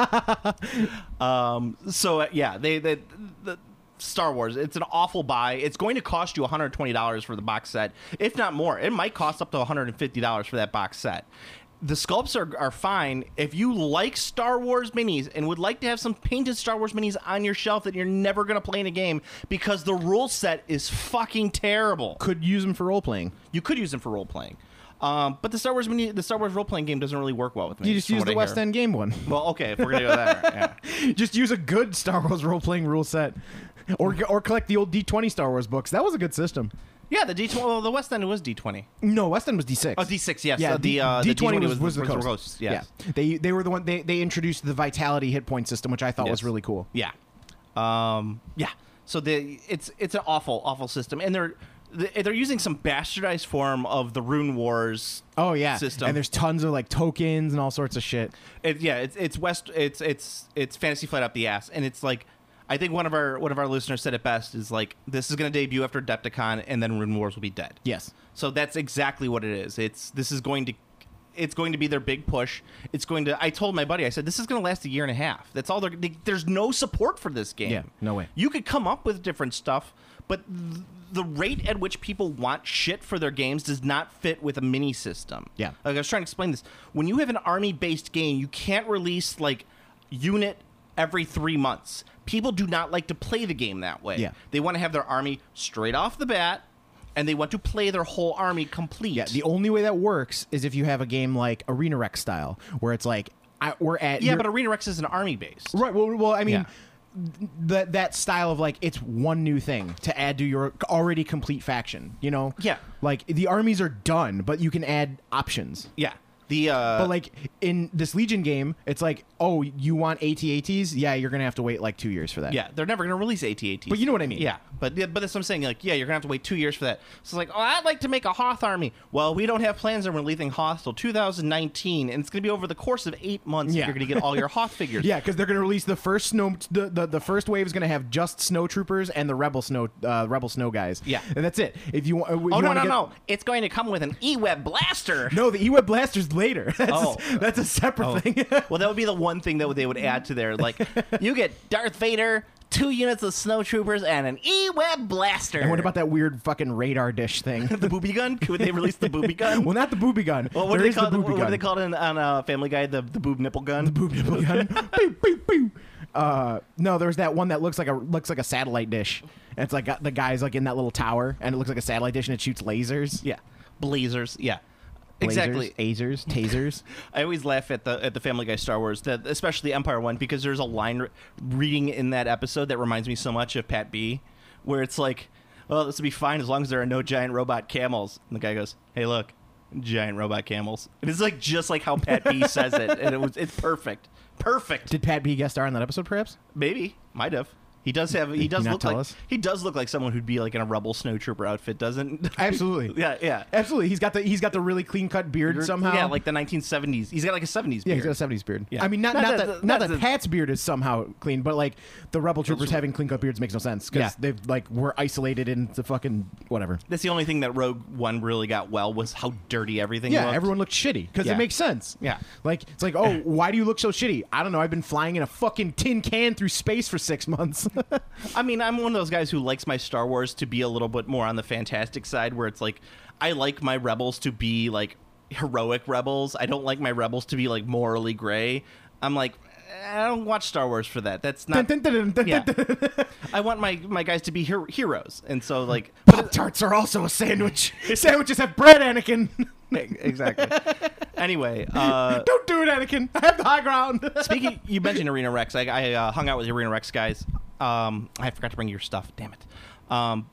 B: So yeah, the Star Wars, it's an awful buy. It's going to cost you $120 for the box set, if not more. It might cost up to $150 for that box set. The sculpts are fine. If you like Star Wars minis and would like to have some painted Star Wars minis on your shelf that you're never going to play in a game because the rule set is fucking terrible.
C: Could use them for role playing.
B: You could use them for role playing. But the Star Wars role playing game doesn't really work well with me.
C: You just
B: from
C: use
B: what
C: the
B: I
C: West
B: hear.
C: End game one.
B: Well, okay, if we're gonna go there, yeah.
C: Just use a good Star Wars role playing rule set, or collect the old D20 Star Wars books. That was a good system.
B: Yeah, the D20. Well, the West End was D20.
C: No, West End was D6.
B: Oh, D6. Yes.
C: Yeah,
B: the
C: D20 was the
B: Ghosts,
C: Ghosts.
B: Yes.
C: Yeah, they were the one. They introduced the Vitality hit point system, which I thought was
B: Yes.
C: really cool.
B: Yeah. Yeah. So it's an awful system, and they're using some bastardized form of the Rune Wars.
C: Oh yeah,
B: System.
C: and there's tons of like tokens and all sorts of shit.
B: It's Fantasy Flight up the ass, and it's like, I think one of our listeners said it best, is like, this is going to debut after Adepticon, and then Rune Wars will be dead.
C: Yes.
B: So that's exactly what it is. It's going to be their big push. I told my buddy, I said, this is going to last a year and a half. That's all there's no support for this game.
C: Yeah, no way.
B: You could come up with different stuff, but the rate at which people want shit for their games does not fit with a mini system.
C: Yeah.
B: Like, I was trying to explain this. When you have an army-based game, you can't release like unit every 3 months. People do not like to play the game that way.
C: Yeah.
B: They want to have their army straight off the bat, and they want to play their whole army complete.
C: Yeah, the only way that works is if you have a game like Arena Rex style, where it's like we're at.
B: Yeah, but Arena Rex is an army based.
C: Right. Well, I mean,
B: Yeah.
C: that style of like, it's one new thing to add to your already complete faction. You know.
B: Yeah.
C: Like the armies are done, but you can add options.
B: Yeah. The
C: But like in this Legion game, it's like, oh, you want AT-ATs? Yeah, you're gonna have to wait like 2 years for that.
B: yeah, they're never going to release AT-ATs.
C: But you know what I mean.
B: Yeah, but that's what I'm saying. Like, yeah, you're going to have to wait 2 years for that. So it's like, oh, I'd like to make a Hoth army. Well, we don't have plans on releasing Hoth till 2019, and it's going to be over the course of 8 months.
C: Yeah.
B: You're going to get all your Hoth figures.
C: Yeah, because they're gonna release the first the first wave is gonna have just snow troopers and the rebel snow guys.
B: Yeah.
C: and that's it. If you want,
B: Oh, no. It's going to come with an E-Web blaster.
C: No, the E-Web blaster's later.
B: Oh.
C: That's a separate thing.
B: Well, that would be the one thing that they would add to their, like, you get Darth Vader, 2 units of snow troopers, and an E-Web blaster.
C: And what about that weird fucking radar dish thing?
B: the booby gun? Could they release the booby gun?
C: Well, not the booby gun.
B: Well, what
C: There
B: do
C: is
B: they call
C: the booby
B: What
C: gun.
B: do they call it on Family Guy? The boob nipple gun.
C: Boob nipple gun. Pew, pew, pew. No, there's that one that looks like a satellite dish. And it's like the guy's like in that little tower, and it looks like a satellite dish, and it shoots lasers.
B: Yeah, blazers. Yeah,
C: Lasers,
B: exactly.
C: Asers, tasers.
B: I always laugh at the Family Guy Star Wars, especially Empire one, because there's a line reading in that episode that reminds me so much of Pat B, where it's like, "Well, this will be fine as long as there are no giant robot camels." And the guy goes, "Hey, look, giant robot camels." And it's like just like how Pat B says it, and it's perfect. Perfect.
C: Did Pat B guest star on that episode, perhaps?
B: Maybe might have. He does
C: not
B: look
C: tell
B: like
C: us?
B: he does look like someone who'd be like in a Rebel snowtrooper outfit, doesn't?
C: Absolutely.
B: Yeah.
C: Absolutely. He's got the really clean cut beard somehow.
B: Yeah, like the 1970s. He's got like a 70s beard.
C: Yeah, he's got a 70s beard.
B: Yeah.
C: I mean, not that Pat's beard is somehow clean, but like the Rebel Troopers having clean cut beards makes no sense because
B: Yeah.
C: they've like were isolated in the fucking whatever.
B: That's the only thing that Rogue One really got well was how dirty everything
C: Yeah,
B: looked.
C: everyone looked shitty because
B: Yeah.
C: it makes sense.
B: Yeah.
C: Like, it's like, oh, why do you look so shitty? I don't know. I've been flying in a fucking tin can through space for 6 months.
B: I mean, I'm one of those guys who likes my Star Wars to be a little bit more on the fantastic side, where it's like, I like my rebels to be like heroic rebels. I don't like my rebels to be like morally gray. I'm like, I don't watch Star Wars for that. That's not. Yeah. I want my guys to be heroes, and so like,
C: Pop Tarts are also a sandwich. Sandwiches have bread, Anakin.
B: exactly. Anyway,
C: Don't do it, Anakin. I have the high ground.
B: speaking, you mentioned Arena Rex. I hung out with the Arena Rex guys. I forgot to bring your stuff. Damn it.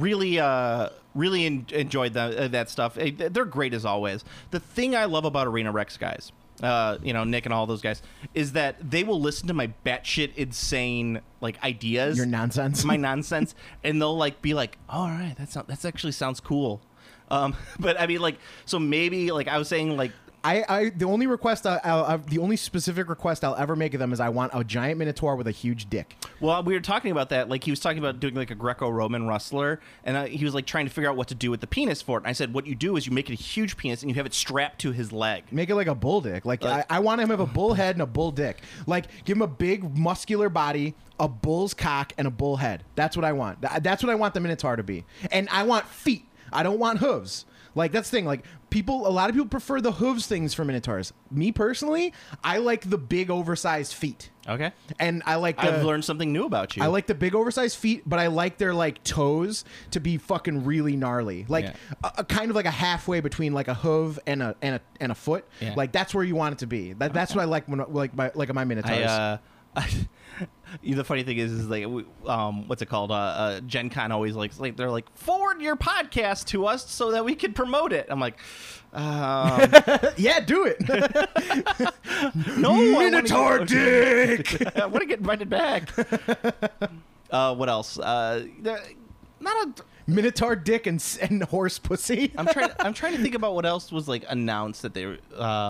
B: Really enjoyed that stuff. They're great as always. The thing I love about Arena Rex guys, Nick and all those guys, is that they will listen to my batshit insane like ideas,
C: Your nonsense.
B: my nonsense, and they'll like be like, oh, "All right, that's actually sounds cool." But I mean, like, so maybe like I was saying, like,
C: The only request the only specific request I'll ever make of them is I want a giant Minotaur with a huge dick.
B: well, we were talking about that. Like, he was talking about doing like a Greco-Roman wrestler, and he was like trying to figure out what to do with the penis for it. And I said, what you do is you make it a huge penis and you have it strapped to his leg.
C: Make it like a bull dick. Like, I want him to have a bull head and a bull dick. Like, give him a big muscular body, a bull's cock, and a bull head. That's what I want. That's what I want the Minotaur to be. And I want feet. I don't want hooves. Like that's the thing. Like a lot of people prefer the hooves things for Minotaurs. Me personally, I like the big oversized feet.
B: Okay.
C: And I like
B: I've learned something new about you.
C: I like the big oversized feet, but I like their like toes to be fucking really gnarly. Like a kind of like a halfway between like a hoof and a foot.
B: Yeah.
C: Like that's where you want it to be. That's what I like when my Minotaurs.
B: The funny thing is like what's it called? Gen Con always like they're like, forward your podcast to us so that we can promote it. I'm like,
C: yeah, do it.
B: no,
C: Minotaur dick.
B: I want to get invited back. What else? Not a
C: Minotaur dick and horse pussy.
B: I'm trying to think about what else was like announced that they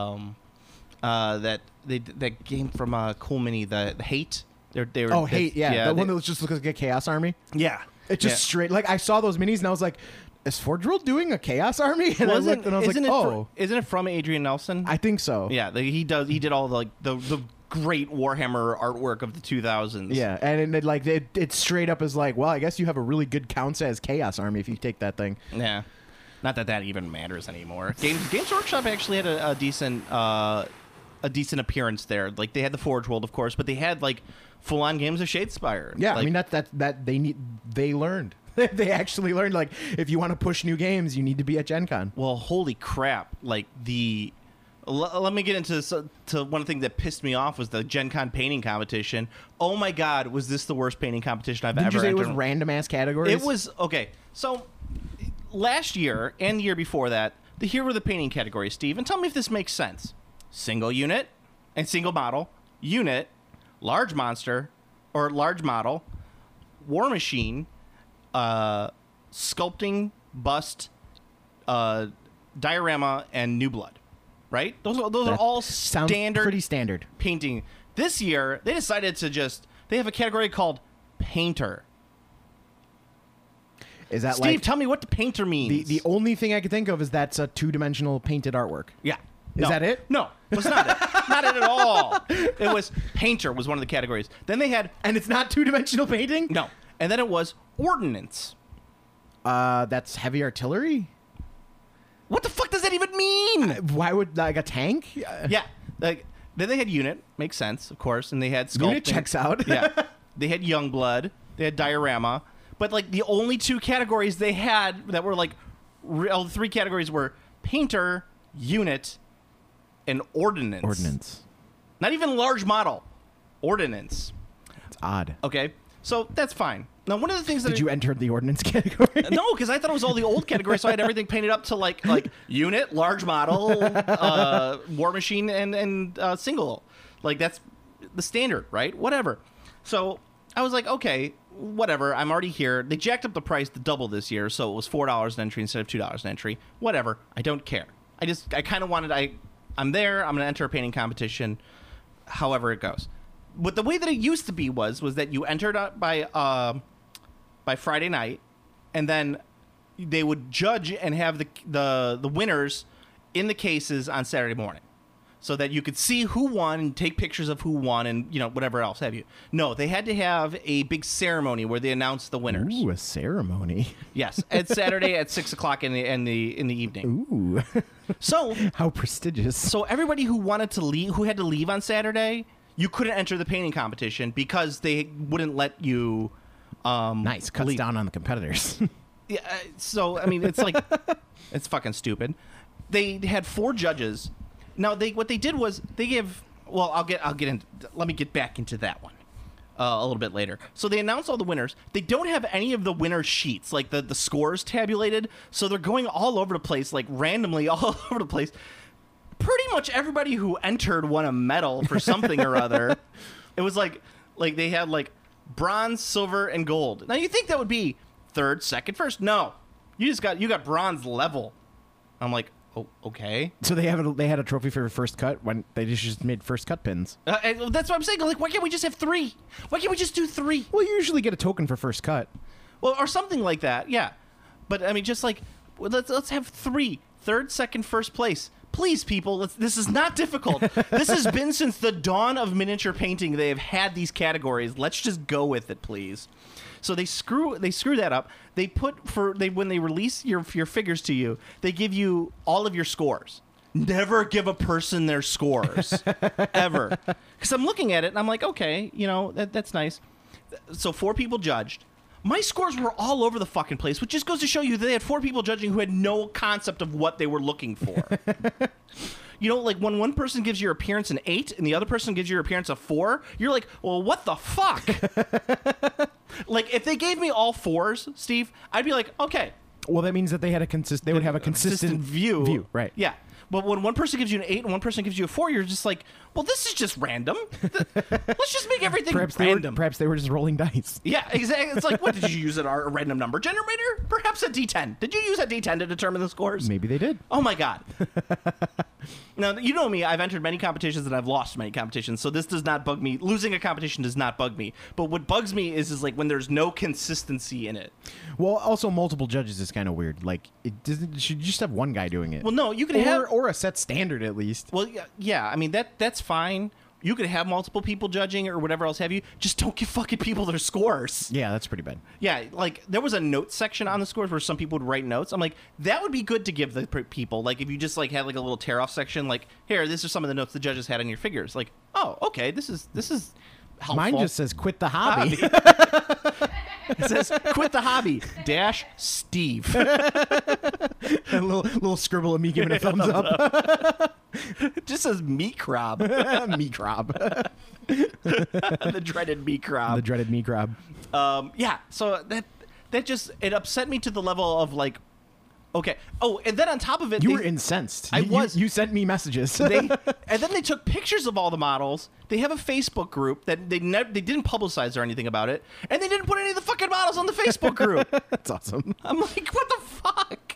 B: that game from Cool Mini, the Hate. They were
C: Hate, yeah. The one that was just looks like a Chaos Army.
B: Yeah.
C: It's just straight. Like I saw those minis and I was like, is Forge World doing a Chaos Army? And I looked and I was like, oh,
B: isn't it from Adrian Nelson?
C: I think so.
B: Yeah, he did all the great Warhammer artwork of the 2000s.
C: Yeah, and it straight up is like, well, I guess you have a really good count as Chaos Army if you take that thing.
B: Yeah. Not that even matters anymore. Games Workshop actually had a decent appearance there. Like they had the Forge World, of course, but they had like full-on games of Shadespire.
C: Yeah,
B: like,
C: I mean they learned. They actually learned, like, if you want to push new games, you need to be at Gen Con.
B: Well, holy crap. Like let me get into one thing that pissed me off was the Gen Con painting competition. Oh my God, was this the worst painting competition I've ever
C: Did you say
B: entered?
C: it was random ass categories?
B: It was okay. So last year and the year before that, here were the painting categories, Steve, and tell me if this makes sense. Single unit and single model, unit, large monster or large model, war machine, sculpting, bust, diorama, and new blood. Right? Those are all
C: sounds
B: standard,
C: pretty standard
B: painting. This year, they decided to they have a category called painter.
C: Is that
B: Steve,
C: like
B: tell me what the painter means.
C: the only thing I could think of is that's a 2-dimensional painted artwork.
B: Yeah.
C: Is that it?
B: No, it was not it. Not it at all. It was painter was one of the categories. Then they had
C: And it's not 2-dimensional painting?
B: no, and then it was ordnance.
C: That's heavy artillery?
B: What the fuck does that even mean?
C: Why would, like, a tank?
B: Yeah, like then they had unit, makes sense, of course, and they had sculpting.
C: Unit checks out.
B: Yeah, they had young blood, they had diorama, but like the only two categories they had that were like the three categories were painter, unit, and ordnance.
C: Ordnance.
B: Not even large model. Ordnance.
C: It's odd.
B: Okay, so that's fine. Now, one of the things that
C: Did you enter the ordnance category?
B: no, because I thought it was all the old categories, so I had everything painted up to like unit, large model, war machine, and single. Like that's the standard, right? Whatever. So I was like, okay, whatever. I'm already here. They jacked up the price to double this year, so it was $4 an entry instead of $2 an entry. Whatever. I don't care. I kind of wanted. I'm there. I'm going to enter a painting competition. However it goes. But the way that it used to be was that you entered by Friday night, and then they would judge and have the winners in the cases on Saturday morning, so that you could see who won and take pictures of who won and whatever else have you. No, they had to have a big ceremony where they announced the winners.
C: Ooh, a ceremony.
B: Yes, at Saturday at 6:00 in the evening.
C: Ooh.
B: So
C: How prestigious.
B: so everybody who wanted to leave, who had to leave on Saturday, you couldn't enter the painting competition because they wouldn't let you.
C: Nice. Cuts
B: leave.
C: down on the competitors.
B: Yeah, so I mean, it's like it's fucking stupid. They had 4 judges. Now what they did was they give. Well, I'll get into. Let me get back into that one a little bit later. So they announced all the winners. They don't have any of the winner sheets, like the scores tabulated. So they're going all over the place, like randomly all over the place. Pretty much everybody who entered won a medal for something or other. It was like they had like bronze, silver, and gold. Now you think that would be 3rd, 2nd, 1st? No, you got bronze level. I'm like, oh, okay.
C: So they had a trophy for first cut when they just made first cut pins.
B: And that's what I'm saying. Like, why can't we just have 3? Why can't we just do 3?
C: Well, you usually get a token for first cut.
B: Well, or something like that. Yeah, but I mean, just like let's have 3, 3rd, 2nd, 1st place. Please, people, this is not difficult. This has been since the dawn of miniature painting. They have had these categories. Let's just go with it, please. So they screw that up. They when they release your figures to you, they give you all of your scores. Never give a person their scores ever, because I'm looking at it and I'm like, okay, that's nice. So 4 people judged. My scores were all over the fucking place, which just goes to show you that they had 4 people judging who had no concept of what they were looking for. Like when one person gives your appearance an 8 and the other person gives your appearance a 4, you're like, well, what the fuck? Like, if they gave me all 4s, Steve, I'd be like, okay.
C: Well, that means that they had they would have a consistent
B: view.
C: Right.
B: Yeah. But when one person gives you an 8 and one person gives you a 4, you're just like, well, this is just random. Let's just make everything random.
C: Perhaps they were just rolling dice.
B: Yeah, exactly. It's like, what, did you use a random number generator? Perhaps a D10. Did you use a D10 to determine the scores?
C: Maybe they did.
B: Oh, my God. Now, you know me. I've entered many competitions and I've lost many competitions, so this does not bug me. Losing a competition does not bug me. But what bugs me is like when there's no consistency in it.
C: Well, also multiple judges is kind of weird. Like, should you just have one guy doing it?
B: Well, no, you can have...
C: Or a set standard, at least.
B: Well, yeah. I mean, that's fine. You could have multiple people judging or whatever else have you. Just don't give fucking people their scores.
C: Yeah, that's pretty bad.
B: Yeah, like there was a notes section on the scores where some people would write notes. I'm like, that would be good to give the people. Like if you just like had like a little tear off section, like here, these are some of the notes the judges had on your figures. Like, oh, okay, this is helpful.
C: Mine just says quit the hobby.
B: It says quit the hobby - Steve.
C: A little scribble of me giving a thumbs up.
B: It just says meat crab.
C: Meat crab.
B: The dreaded meat crab.
C: The dreaded meat crab.
B: Yeah, so that just, it upset me to the level of like, okay. Oh, and then on top of it,
C: You were incensed.
B: I was.
C: You sent me messages.
B: And then they took pictures of all the models. They have a Facebook group that they didn't publicize or anything about it, and they didn't put any of the fucking models on the Facebook group.
C: That's awesome.
B: I'm like, what the fuck?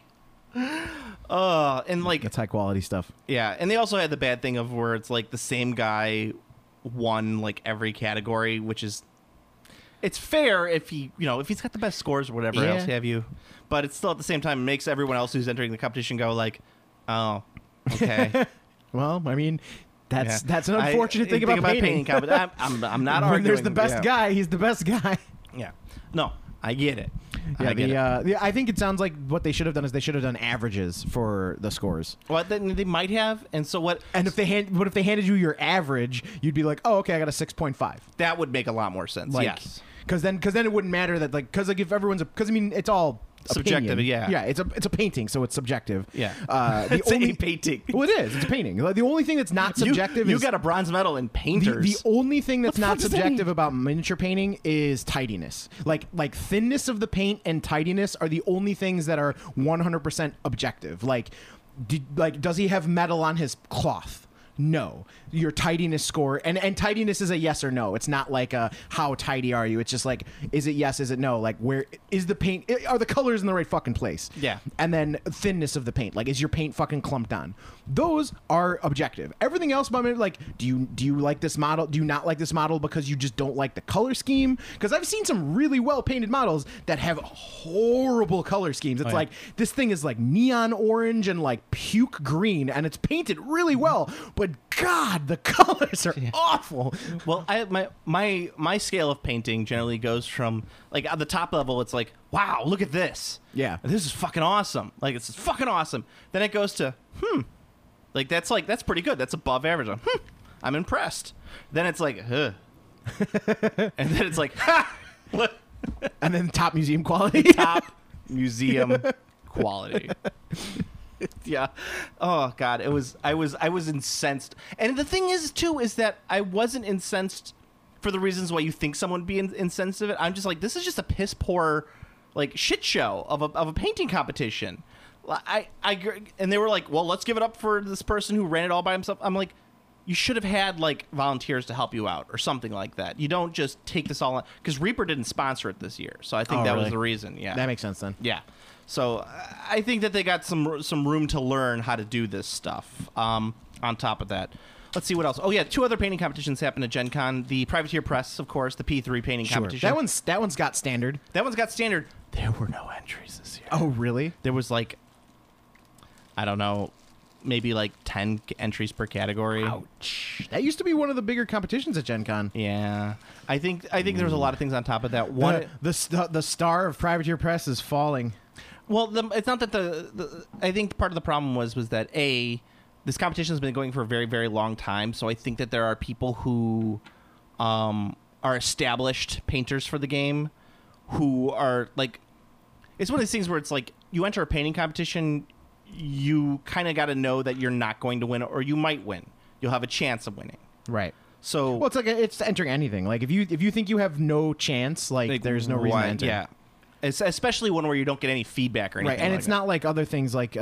B: And like,
C: That's high quality stuff.
B: yeah, and they also had the bad thing of where it's like the same guy won like every category, which is, it's fair if if he's got the best scores or whatever
C: Yeah.
B: else have you, but it's still at the same time makes everyone else who's entering the competition go like, oh, okay.
C: Well, I mean, that's an
B: I
C: unfortunate thing
B: think
C: about painting.
B: I'm not
C: When
B: arguing.
C: there's the best guy, he's the best guy.
B: Yeah. No, I get it.
C: Yeah, I think it sounds like what they should have done is they should have done averages for the scores.
B: Well, then they might have, and so what?
C: And if they handed you your average, you'd be like, oh, okay, I got a 6.5.
B: That would make a lot more sense.
C: Like,
B: yes.
C: Because then it wouldn't matter that because like if everyone's because I mean it's all
B: Subjective,
C: opinion.
B: yeah.
C: It's a painting, so it's subjective.
B: Yeah.
C: The
B: It's a painting.
C: Well, it is. It's a painting. Like, the only thing that's not subjective
B: you
C: is
B: got a bronze medal in
C: the
B: painters.
C: only thing that's
B: What the
C: not
B: fuck does that
C: subjective
B: mean?
C: about miniature painting is tidiness. Like thinness of the paint and tidiness are the only things that are 100% objective. Like does he have metal on his cloth? No. Your tidiness score and tidiness is a yes or no. It's not like a how tidy are you? It's just like is it yes, is it no? Like where is the paint? Are the colors in the right fucking place?
B: Yeah.
C: And then thinness of the paint. Like is your paint fucking clumped on? Those are objective. Everything else about it, like do you like this model? Do you not like this model because you just don't like the color scheme? Because I've seen some really well painted models that have horrible color schemes. It's like this thing is like neon orange and like puke green, and it's painted really well, but God, the colors are awful.
B: Well, my scale of painting generally goes from like at the top level, it's like, wow, look at this.
C: Yeah.
B: This is fucking awesome. Like it's fucking awesome. Then it goes to like that's pretty good. That's above average. I'm impressed. Then it's like, and then it's like, ha! What?
C: And then top museum quality.
B: Top museum quality. Yeah. Oh God, I was incensed. And the thing is too is that I wasn't incensed for the reasons why you think someone would be incensed of it. I'm just like, this is just a piss poor like shit show of a painting competition. And they were like, well, let's give it up for this person who ran it all by himself. I'm like, you should have had like volunteers to help you out or something like that. You don't just take this all on because Reaper didn't sponsor it this year, so I think that was the reason. Yeah,
C: That makes sense then.
B: yeah. So I think that they got some room to learn how to do this stuff. On top of that, let's see what else. Oh yeah, 2 other painting competitions happened at Gen Con. The Privateer Press, of course, the P3 painting competition.
C: That one's got standard.
B: That one's got standard. There were no entries this year.
C: Oh really?
B: There was like, I don't know, maybe like 10 entries per category.
C: Ouch. That used to be one of the bigger competitions at Gen Con.
B: Yeah, I think there was a lot of things on top of that. One,
C: The star of Privateer Press is falling.
B: well, it's not that I think part of the problem was that this competition has been going for a very, very long time. So I think that there are people who are established painters for the game who are like, it's one of these things where it's like you enter a painting competition, you kind of got to know that you're not going to win, or you might win. You'll have a chance of winning.
C: Right.
B: So
C: Well, it's like it's entering anything. Like if you think you have no chance, like there's no reason to enter.
B: Yeah. It's especially one where you don't get any feedback or anything.
C: Right, and
B: like
C: it's
B: that.
C: not like other things like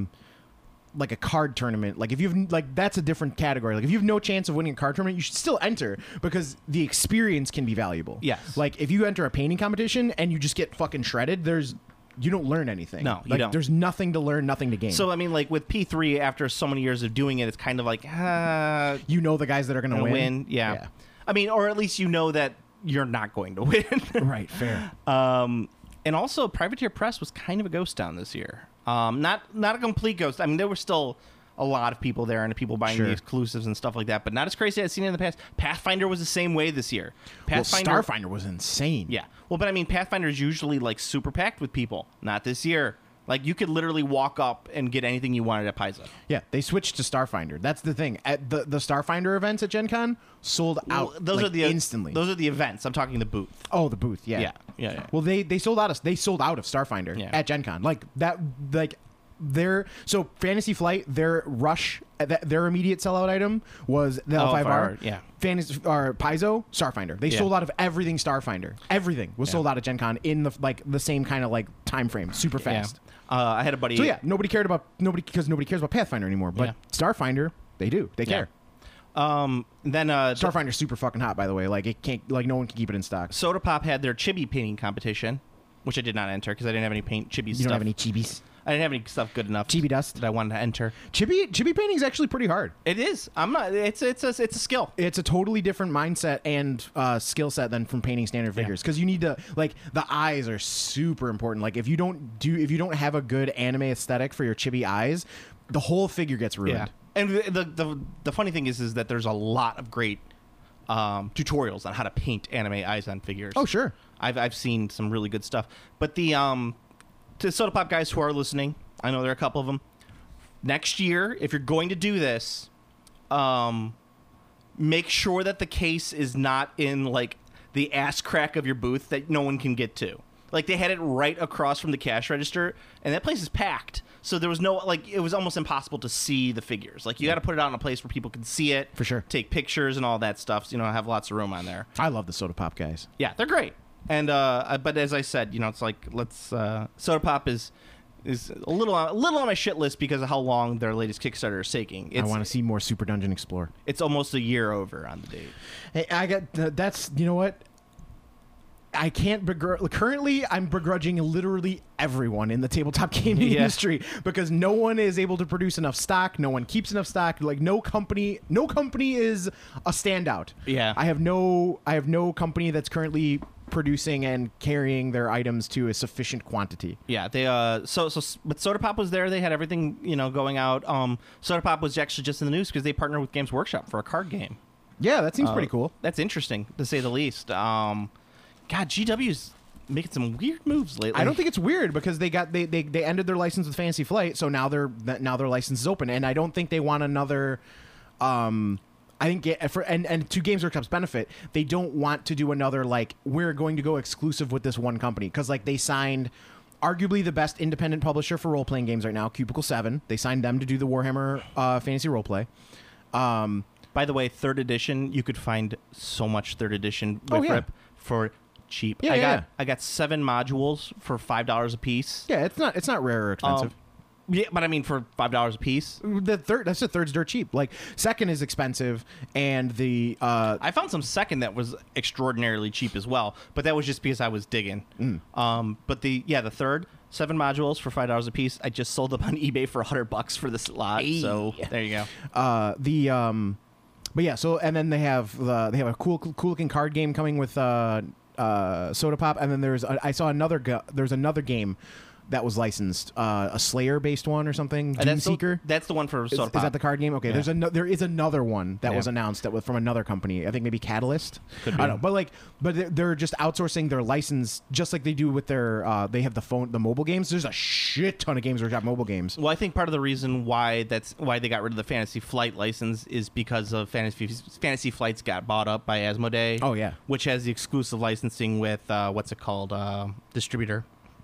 C: a card tournament. Like if you've like that's a different category. Like if you have no chance of winning a card tournament, you should still enter because the experience can be valuable.
B: Yes.
C: Like if you enter a painting competition and you just get fucking shredded, you don't learn anything.
B: No, you
C: like,
B: don't.
C: There's nothing to learn, nothing to gain.
B: So I mean, like with P3, after so many years of doing it, it's kind of like
C: you know the guys that are going to win.
B: Yeah. I mean, or at least you know that you're not going to win.
C: Right. Fair.
B: And also, Privateer Press was kind of a ghost town this year. Not a complete ghost. I mean, there were still a lot of people there and people buying
C: Sure.
B: the exclusives and stuff like that, but not as crazy as I've seen in the past. Pathfinder was the same way this year.
C: Well, Starfinder was insane.
B: Yeah. Well, but I mean, Pathfinder is usually like super packed with people. Not this year. Like you could literally walk up and get anything you wanted at Paizo.
C: Yeah, they switched to Starfinder. That's the thing. At the Starfinder events at Gen Con sold out.
B: Well, those
C: like,
B: are the
C: instantly.
B: Those are the events. I'm talking the booth.
C: Oh, the booth. Yeah.
B: Yeah.
C: Well, they sold out. They sold out of Starfinder
B: Yeah.
C: at Gen Con. Like that. Like so Fantasy Flight. Their rush. Their immediate sellout item was the L5R.
B: Yeah.
C: Fantasy or Paizo Starfinder. They
B: Yeah.
C: sold out of everything Starfinder. Everything was sold out at Gen Con in the same kind of like time frame. Super fast.
B: Yeah. I had a buddy.
C: So yeah, nobody cares about Pathfinder anymore. But
B: Yeah.
C: Starfinder, they do. They care.
B: Then
C: Starfinder's super fucking hot, by the way. Like it can't. Like no one can keep it in stock.
B: Soda Pop had their chibi painting competition, which I did not enter because I didn't have any chibi
C: You
B: stuff.
C: don't have any chibis.
B: I didn't have any stuff good enough.
C: Chibi dust.
B: that I wanted to enter.
C: Chibi painting is actually pretty hard.
B: It is. I'm not. It's a skill.
C: It's a totally different mindset and skill set than from painting standard figures because you need to like the eyes are super important. Like if you don't have a good anime aesthetic for your chibi eyes, the whole figure gets ruined.
B: Yeah. And the funny thing is that there's a lot of great tutorials on how to paint anime eyes on figures.
C: Oh sure.
B: I've seen some really good stuff. But to Soda Pop guys who are listening, I know there are a couple of them. Next year, if you're going to do this, make sure that the case is not in like the ass crack of your booth that no one can get to. Like they had it right across from the cash register, and that place is packed. So there was no like it was almost impossible to see the figures. Like you got to put it out in a place where people can see it
C: For sure.
B: take pictures and all that stuff. So, have lots of room on there.
C: I love the Soda Pop guys.
B: Yeah, they're great. And but as I said, it's like Soda Pop is a little on my shit list because of how long their latest Kickstarter is taking.
C: I want to see more Super Dungeon Explorer.
B: It's almost a year over on the date.
C: Hey, I got that's you know what. I can't currently I'm begrudging literally everyone in the tabletop gaming
B: Yeah.
C: industry because no one is able to produce enough stock, no one keeps enough stock, like no company is a standout.
B: Yeah.
C: I have no company that's currently producing and carrying their items to a sufficient quantity.
B: Yeah, they but Soda Pop was there. They had everything going out. Soda Pop was actually just in the news because they partnered with Games Workshop for a card game.
C: Yeah, that seems pretty cool.
B: That's interesting to say the least. God, GW's making some weird moves lately.
C: I don't think it's weird because they ended their license with Fantasy Flight, so now their license is open, and I don't think they want another. I think to Games Workshop's benefit, they don't want to do another like we're going to go exclusive with this one company because like they signed arguably the best independent publisher for role playing games right now, Cubicle 7. They signed them to do the Warhammer Fantasy Roleplay.
B: By the way, 3rd edition, you could find so much 3rd edition with Rip for cheap.
C: Yeah,
B: I got 7 modules for $5 a piece.
C: Yeah, it's not rare or expensive.
B: Yeah, but I mean for $5 a piece.
C: That's the third's dirt cheap. Like second is expensive, and the
B: I found some second that was extraordinarily cheap as well, but that was just because I was digging. But the third 7 modules for $5 a piece. I just sold them on eBay for $100 for this lot. So there you go.
C: But yeah, so and then they have a cool looking card game coming with Soda Pop, and then I saw another game that was licensed, a Slayer based one or something. Doom Seeker.
B: That's the one for
C: Is
B: Soda Pop.
C: that the card game? Okay,
B: Yeah.
C: there is another one that
B: Yeah.
C: was announced that was from another company. I think maybe Catalyst.
B: Could be.
C: I don't know, but they're just outsourcing their license, just like they do with their. They have the mobile games. There's a shit ton of Games Workshop mobile games.
B: Well, I think part of the reason why they got rid of the Fantasy Flight license is because of Fantasy Flights got bought up by Asmodee.
C: Oh, yeah.
B: Which has the exclusive licensing with what's it called, distributor.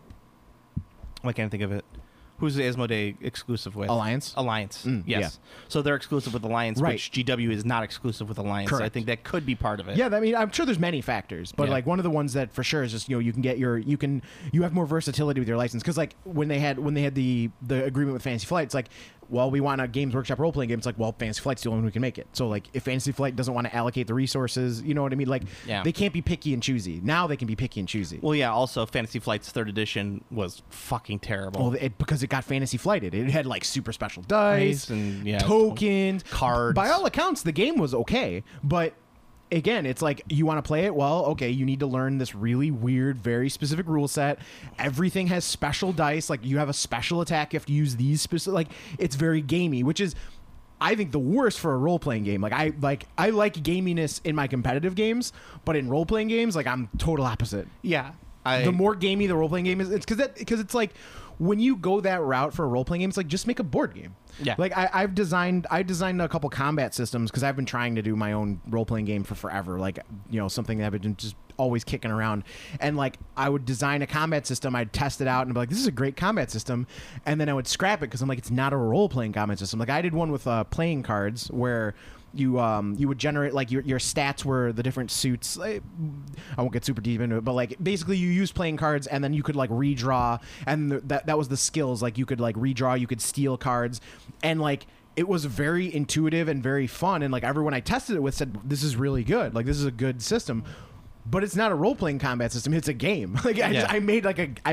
B: I can't think of it. Who's the Asmodee exclusive with?
C: Alliance?
B: Alliance.
C: Mm,
B: Yes.
C: yeah.
B: So they're exclusive with Alliance,
C: Right.
B: which GW is not exclusive with Alliance. So I
C: Correct.
B: think that could be part of it.
C: Yeah, I mean, I'm sure there's many factors, but
B: Yeah.
C: like one of the ones that for sure is just you can get you have more versatility with your license because like when they had the agreement with Fantasy Flight, it's like, well, we want a Games Workshop role playing game. It's like, well, Fantasy Flight's the only one who can make it. So like if Fantasy Flight doesn't want to allocate the resources, you know what I mean? Like
B: Yeah.
C: they can't be picky and choosy. Now they can be picky and choosy.
B: Well, yeah. Also, Fantasy Flight's 3rd edition was fucking terrible.
C: Well, because it got Fantasy Flighted. It had like super special dice
B: and, yeah,
C: tokens,
B: cards.
C: By all accounts, the game was okay, but again, it's like you want to play it. Well, okay, you need to learn this really weird, very specific rule set. Everything has special dice. Like you have a special attack. You have to use these specific. Like it's very gamey, which is, I think, the worst for a role playing game. I like gaminess in my competitive games, but in role playing games, like I'm total opposite.
B: yeah.
C: The more gamey the role playing game is, it's because it's like when you go that route for a role playing game, it's like just make a board game.
B: Yeah.
C: Like I designed a couple combat systems because I've been trying to do my own role playing game for forever. Like something that I've been just always kicking around, and like I would design a combat system, I'd test it out, and be like, this is a great combat system, and then I would scrap it because I'm like, it's not a role playing combat system. Like I did one with playing cards where you would generate like your stats were the different suits. I won't get super deep into it, but like basically you use playing cards and then you could like redraw, and that was the skills. Like you could like redraw, you could steal cards, and like it was very intuitive and very fun. And like everyone I tested it with said, this is really good. Like this is a good system. But it's not a role playing combat system. It's a game. Like I made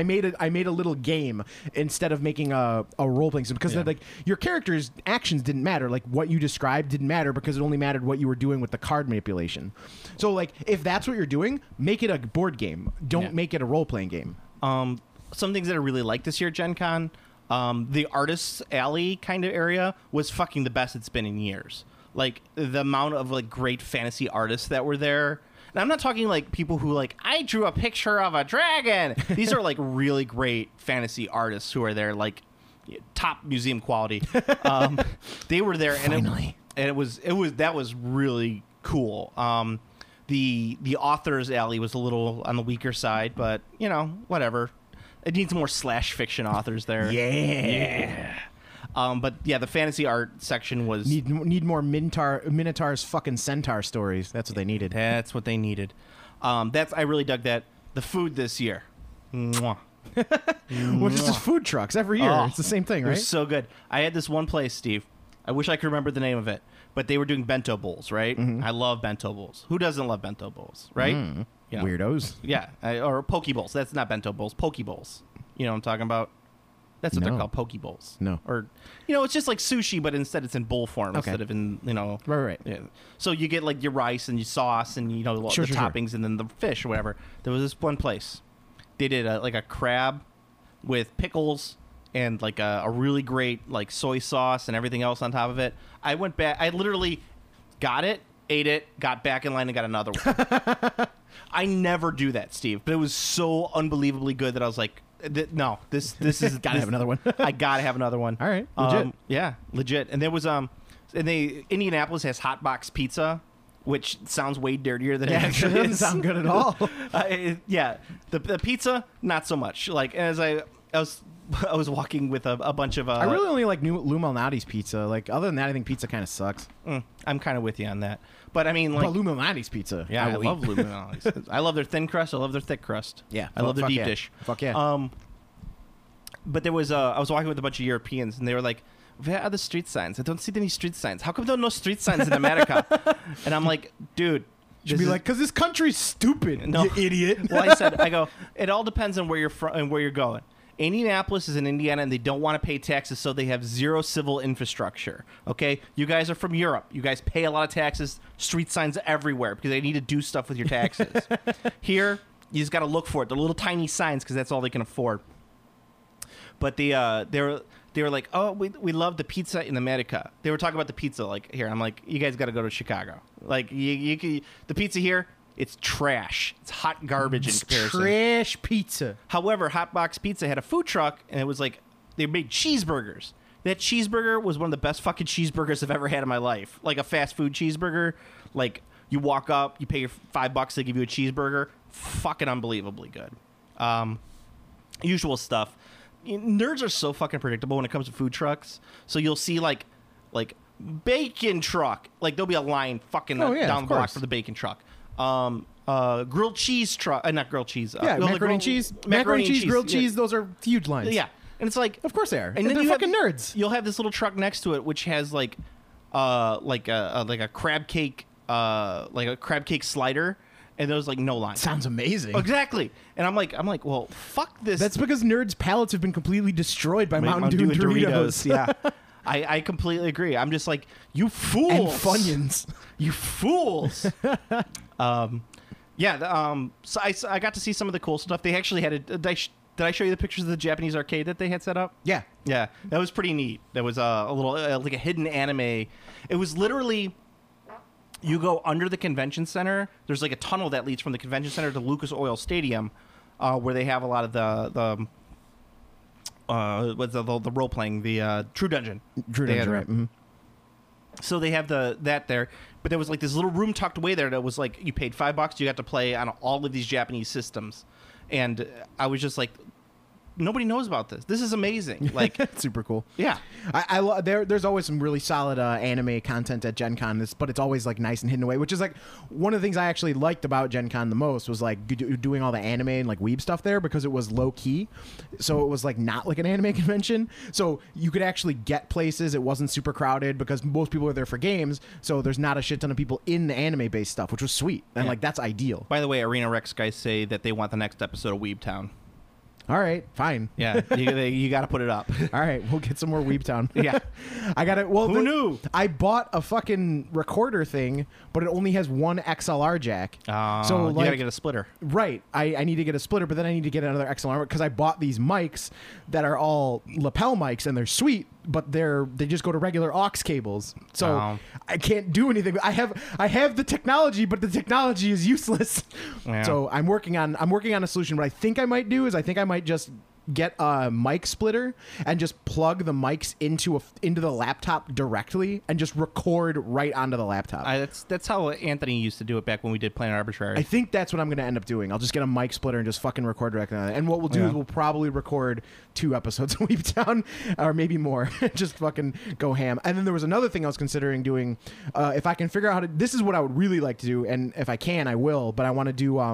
C: a little game instead of making a role playing system because like your character's actions didn't matter. Like what you described didn't matter because it only mattered what you were doing with the card manipulation. So like if that's what you're doing, make it a board game. Don't make it a role playing game.
B: Some things that I really liked this year at Gen Con, the Artists Alley kind of area was fucking the best it's been in years. Like the amount of like great fantasy artists that were there. And I'm not talking like people who like, I drew a picture of a dragon. These are like really great fantasy artists who are there, like top museum quality. They were there,
C: Finally.
B: and it was that was really cool. The Authors Alley was a little on the weaker side, but whatever. It needs more slash fiction authors there.
C: Yeah.
B: But yeah, the fantasy art section was
C: Need more Minotaur's fucking centaur stories. That's what they needed.
B: That's what they needed. I really dug that. The food this year, mwah.
C: Well, just food trucks every year.
B: Oh,
C: It's the same thing,
B: It
C: right?
B: was so good. I had this one place, Steve. I wish I could remember the name of it, but they were doing bento bowls, right? I love bento bowls. Who doesn't love bento bowls, right? You know.
C: Weirdos.
B: Yeah, or poke bowls. That's not bento bowls. Poke bowls. You know what I'm talking about? That's what they're
C: No.
B: called, poke bowls.
C: No.
B: Or, it's just like sushi, but instead it's in bowl form
C: Okay.
B: instead of in,
C: Right.
B: Yeah. So you get like your rice and your sauce and the
C: Sure.
B: toppings and then the fish or whatever. There was this one place. They did like a crab with pickles and like a really great like soy sauce and everything else on top of it. I went back. I literally got it, ate it, got back in line and got another one. I never do that, Steve, but it was so unbelievably good that I was like, no, this is
C: Gotta have another one.
B: I gotta have another one.
C: All right, legit.
B: Yeah, legit. And there was Indianapolis has hot box pizza, which sounds way dirtier than it
C: Yeah, it
B: actually
C: doesn't
B: is.
C: sound good at all.
B: Yeah, the pizza not so much. Like as I was walking with a bunch of.
C: I really only like Lou Malnati's pizza. Like other than that, I think pizza kind of sucks.
B: I'm kind of with you on that. But I mean, like,
C: But Lou Malnati's pizza.
B: yeah, I
C: will
B: love
C: eat.
B: Lou Malnati's. I love their thin crust. I love their thick crust.
C: Yeah,
B: I love their
C: fuck
B: deep
C: yeah.
B: dish.
C: Fuck yeah.
B: But there was I was walking with a bunch of Europeans, and they were like, "Where are the street signs? I don't see any street signs. How come there are no street signs in America?" And I'm like, "Dude."
C: Should be like, because this country's stupid,
B: No.
C: you idiot.
B: Well, I go, it all depends on where you're from and where you're going. Indianapolis is in Indiana, and they don't want to pay taxes, so they have zero civil infrastructure. Okay? You guys are from Europe. You guys pay a lot of taxes, street signs everywhere, because they need to do stuff with your taxes. Here, you just got to look for it. They're little tiny signs, because that's all they can afford. But they were like, oh, we love the pizza in America. They were talking about the pizza like here. I'm like, you guys got to go to Chicago. Like the pizza here, it's trash. It's hot garbage in comparison.
C: Trash pizza.
B: However, Hot Box Pizza had a food truck, and it was like they made cheeseburgers. That cheeseburger was one of the best fucking cheeseburgers I've ever had in my life. Like a fast food cheeseburger. Like you walk up, you pay your $5, they give you a cheeseburger. Fucking unbelievably good. Usual stuff. Nerds are so fucking predictable when it comes to food trucks. So you'll see like bacon truck. Like there'll be a line fucking down the block for the bacon truck. Grilled cheese truck. Not grilled cheese.
C: Macaroni and cheese. Macaroni and cheese, grilled cheese. Those are huge lines.
B: Yeah. And it's like,
C: of course they are.
B: And then
C: they're fucking nerds.
B: You'll have this little truck next to it, which has like a crab cake, like a crab cake slider, and there's like no line.
C: Sounds amazing.
B: Exactly. And I'm like, well, fuck this.
C: That's because nerds' palates have been completely destroyed by Mountain Dew and Doritos.
B: Yeah. I completely agree. I'm just like, you fools.
C: And Funyuns.
B: You fools. So I got to see some of the cool stuff. They actually had did I show you the pictures of the Japanese arcade that they had set up?
C: Yeah.
B: Yeah, that was pretty neat. There was a little like a hidden anime. It was literally, you go under the convention center. There's like a tunnel that leads from the convention center to Lucas Oil Stadium, where they have a lot of the role playing, the True Dungeon.
C: True Dungeon, right? Mm-hmm.
B: So they have that there, but there was like this little room tucked away there that was like you paid $5, you got to play on all of these Japanese systems, and I was just like, nobody knows about this. This is amazing. Like
C: super cool.
B: Yeah,
C: there's always some really solid anime content at Gen Con, but it's always like nice and hidden away, which is like one of the things I actually liked about Gen Con the most was like doing all the anime and like weeb stuff there, because it was low key, so it was like not like an anime convention, so you could actually get places. It wasn't super crowded because most people are there for games, so there's not a shit ton of people in the anime based stuff, which was sweet, and like that's ideal.
B: By the way, Arena Rex guys say that they want the next episode of Weeb Town.
C: All right, fine.
B: Yeah, you got to put it up.
C: All right, we'll get some more Weeb Town.
B: Yeah.
C: I got it. Well,
B: who knew?
C: I bought a fucking recorder thing, but it only has one XLR jack.
B: So you got to get a splitter.
C: Right. I need to get a splitter, but then I need to get another XLR because I bought these mics that are all lapel mics, and they're sweet, but they just go to regular aux cables. So I can't do anything. I have the technology, but the technology is useless. Yeah. So I'm working on a solution. What I think I might do is I might just get a mic splitter and just plug the mics into the laptop directly and just record right onto the laptop.
B: That's how Anthony used to do it back when we did Planet Arbitrary.
C: I think that's what I'm going to end up doing. I'll just get a mic splitter and just fucking record directly on it. And what we'll do is we'll probably record 2 episodes of Weeb Town, or maybe more. Just fucking go ham. And then there was another thing I was considering doing. If I can figure out how to... This is what I would really like to do, and if I can, I will. But I want to do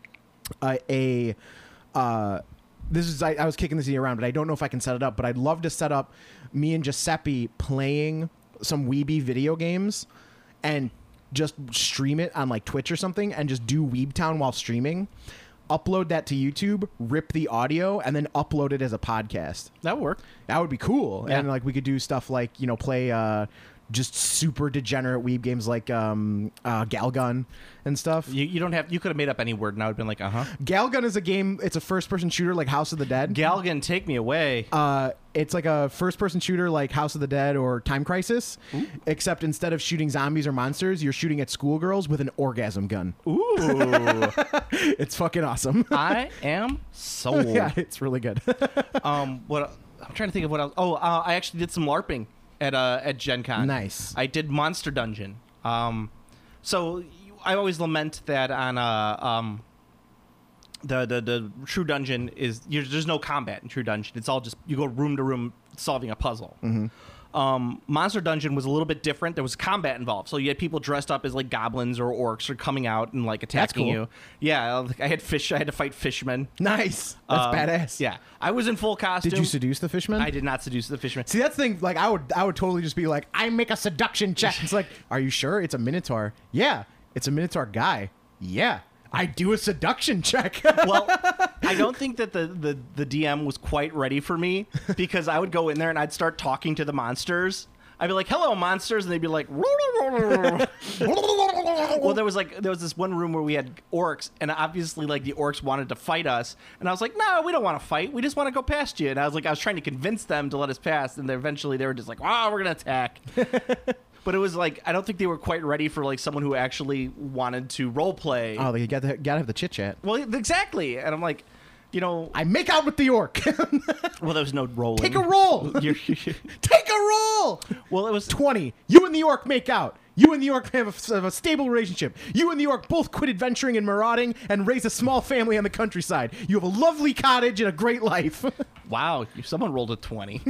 C: I was kicking this idea around, but I don't know if I can set it up. But I'd love to set up me and Giuseppe playing some Weeby video games and just stream it on like Twitch or something, and just do Weeb Town while streaming. Upload that to YouTube, rip the audio, and then upload it as a podcast.
B: That would work.
C: That would be cool. Yeah. And like we could do stuff like, play just super degenerate weeb games like Galgun and stuff.
B: You don't have. You could have made up any word and I would have been like,
C: Galgun is a game. It's a first-person shooter like House of the Dead.
B: Galgun, take me away.
C: It's like a first-person shooter like House of the Dead or Time Crisis, except instead of shooting zombies or monsters, you're shooting at schoolgirls with an orgasm gun.
B: Ooh,
C: it's fucking awesome.
B: I am sold.
C: Yeah, it's really good.
B: What I'm trying to think of what else. I actually did some LARPing at Gen Con.
C: Nice.
B: I did Monster Dungeon. So I always lament that on the True Dungeon is there's no combat in True Dungeon. It's all just you go room to room solving a puzzle.
C: Mm-hmm.
B: Monster Dungeon was a little bit different. There was combat involved, so you had people dressed up as like goblins or orcs or coming out and like attacking you. Yeah, I had fish. I had to fight fishmen.
C: Nice, that's badass.
B: Yeah, I was in full costume.
C: Did you seduce the fishmen?
B: I did not seduce the fishmen.
C: See, that's the thing. Like, I would totally just be like, I make a seduction check. It's like, are you sure it's a Minotaur? Yeah, it's a Minotaur guy. Yeah. I do a seduction check.
B: Well, I don't think that the DM was quite ready for me, because I would go in there and I'd start talking to the monsters. I'd be like, hello, monsters. And they'd be like,
E: Well, there was this one room where we had orcs, and obviously like the orcs wanted to fight us, and I was like, no, we don't want to fight. We just want to go past you. And I was trying to convince them to let us pass, and eventually they were just like, wow, we're gonna attack. But it was like, I don't think they were quite ready for like someone who actually wanted to role play.
C: Oh, you gotta have the chit chat.
E: Well, exactly. And I'm like, you know,
C: I make out with the orc.
E: well, there was no rolling.
C: Take a roll. Take a roll.
E: Well, it was
C: 20. You and the orc make out. You and the orc have a stable relationship. You and the orc both quit adventuring and marauding and raise a small family on the countryside. You have a lovely cottage and a great life.
E: Wow, someone rolled a 20.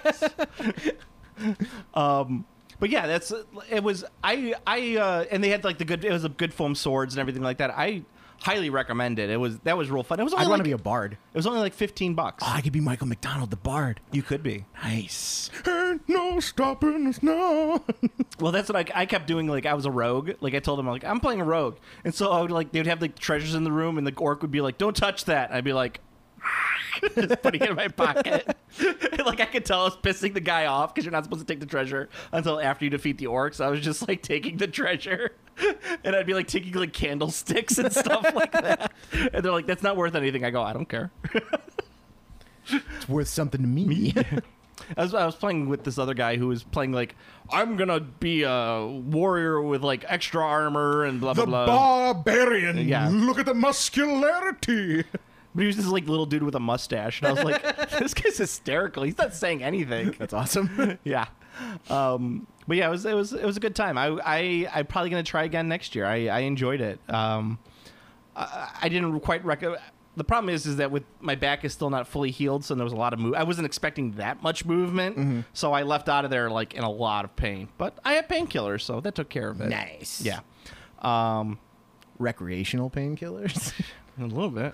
E: But yeah, it was and they had like it was a good foam swords and everything like that. I highly recommend it. That was real fun. It was only
C: I want to be a bard.
E: It was only like $15.
C: Oh, I could be Michael McDonald, the bard.
E: You could be.
C: Nice. Ain't no stopping us now.
E: Well, that's what I kept doing. Like I was a rogue. Like I told them, like I'm playing a rogue, and so I would like they'd have like treasures in the room, and the orc would be like, "Don't touch that." And I'd be like, just putting it in my pocket. Like I could tell I was pissing the guy off because you're not supposed to take the treasure until after you defeat the orcs. I was just like taking the treasure, and I'd be like taking like candlesticks and stuff like that. And they're like, "That's not worth anything." I go, "I don't care."
C: It's worth something to me.
E: I was playing with this other guy who was playing like, I'm gonna be a warrior with like extra armor and blah blah
C: The
E: blah.
C: barbarian.
E: Yeah.
C: Look at the muscularity.
E: But he was this like little dude with a mustache, and I was like, this guy's hysterical. He's not saying anything.
C: That's awesome.
E: Yeah. But yeah, it was a good time. I'm probably gonna try again next year. I enjoyed it. I didn't quite The problem is that with my back is still not fully healed, so there was a lot of I wasn't expecting that much movement, so I left out of there like in a lot of pain. But I have painkillers, so that took care of it.
C: Nice.
E: Yeah.
C: Recreational painkillers.
E: A little bit.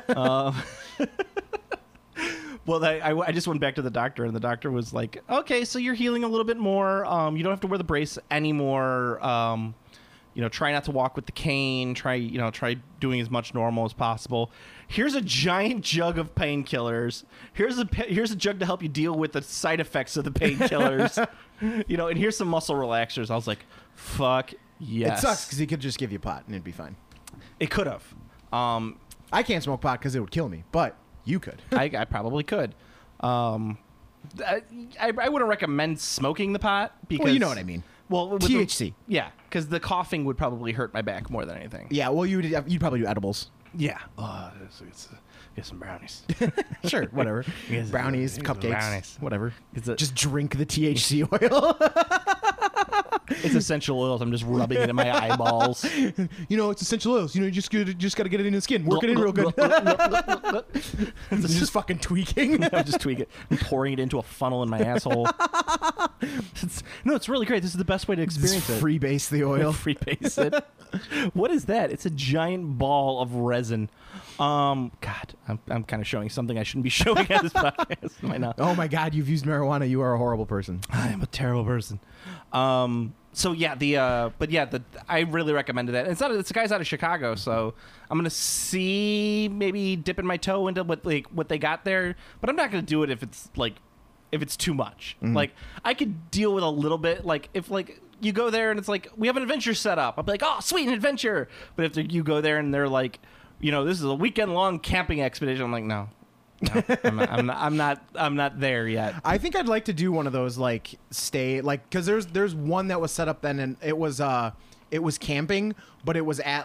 E: Well, I just went back to the doctor, and the doctor was like, "Okay, so you're healing a little bit more. You don't have to wear the brace anymore. Try not to walk with the cane. Try doing as much normal as possible. Here's a giant jug of painkillers. Here's a jug to help you deal with the side effects of the painkillers. And here's some muscle relaxers." I was like, "Fuck yes."
C: It sucks because he could just give you pot and it'd be fine.
E: It could have.
C: I can't smoke pot because it would kill me, but you could.
E: I probably could. I wouldn't recommend smoking the pot because
C: Well, you know what I mean.
E: Well, with
C: THC.
E: Yeah, because the coughing would probably hurt my back more than anything.
C: Yeah, well, you'd probably do edibles.
E: Yeah. Get some brownies.
C: Sure, whatever.
E: Yes,
C: Brownies,
E: yes,
C: cupcakes,
E: brownies.
C: whatever.
E: It's a-
C: Just drink the THC oil.
E: It's essential oils. I'm just rubbing it in my eyeballs.
C: It's essential oils. You just got to get it in the skin. Work it in real good. It's just fucking tweaking.
E: I'm just tweaking it. I'm pouring it into a funnel in my asshole. It's really great. This is the best way to experience it.
C: Freebase the oil.
E: Freebase it. What is that? It's a giant ball of resin. God, I'm kind of showing something I shouldn't be showing at this podcast. Am I not?
C: Oh my God, you've used marijuana. You are a horrible person.
E: I am a terrible person. So yeah, I really recommended that. It's a guy's out of Chicago, so I'm gonna see maybe dipping my toe into what they got there, but I'm not gonna do it if it's too much.
C: Mm-hmm.
E: Like I could deal with a little bit. Like if you go there and it's like we have an adventure set up, I'll be like, oh sweet, an adventure. But if you go there and they're like, this is a weekend long camping expedition, I'm like, no, I'm not there yet.
C: I think I'd like to do one of those because there's one that was set up then, and it was camping, but it was at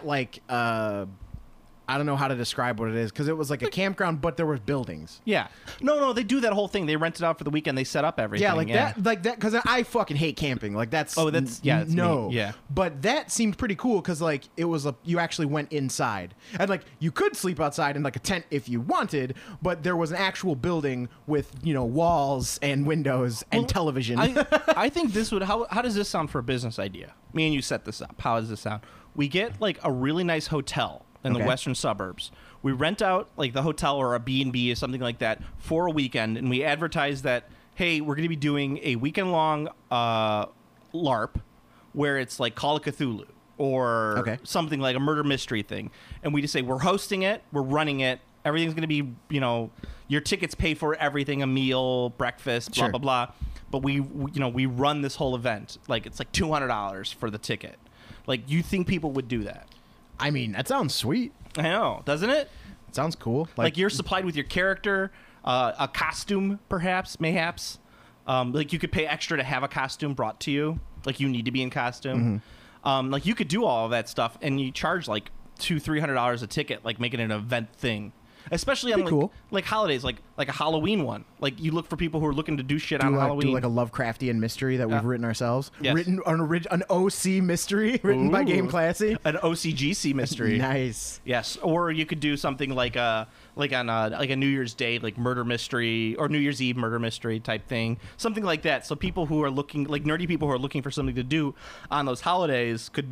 C: I don't know how to describe what it is because it was like a campground, but there were buildings.
E: Yeah. No, they do that whole thing. They rent it out for the weekend. They set up everything.
C: Yeah, that, because I fucking hate camping. That's
E: that's
C: no.
E: me. Yeah.
C: But that seemed pretty cool because it was you actually went inside and you could sleep outside in a tent if you wanted, but there was an actual building with walls and windows and television.
E: I think this would. How does this sound for a business idea? Me and you set this up. How does this sound? We get a really nice hotel in the western suburbs. We rent out the hotel or a B&B or something like that for a weekend, and we advertise that, hey, we're going to be doing a weekend-long LARP where it's like Call of Cthulhu or something like a murder mystery thing. And we just say, we're hosting it, we're running it, everything's going to be, your tickets pay for everything, a meal, breakfast, blah, blah, blah. But we run this whole event. It's $200 for the ticket.
B: Like, you think people would do that?
C: I mean, that sounds sweet.
B: I know, doesn't it?
C: It sounds cool.
B: Like you're supplied with your character, a costume, perhaps, mayhaps. Like you could pay extra to have a costume brought to you. Like you need to be in costume. Like you could do all of that stuff, and you charge like $200-$300 a ticket, like making an event thing. Especially on like holidays, like a Halloween one. Like you look for people who are looking to do shit on Halloween.
C: Do like a Lovecraftian mystery that we've written ourselves.
B: Yes.
C: Written an OC mystery written by Game Classy.
B: An OCGC mystery.
C: Nice.
B: Yes, or you could do something like on a New Year's Day, like murder mystery, or New Year's Eve murder mystery type thing, something like that. So people who are looking, like nerdy people who are looking for something to do on those holidays, could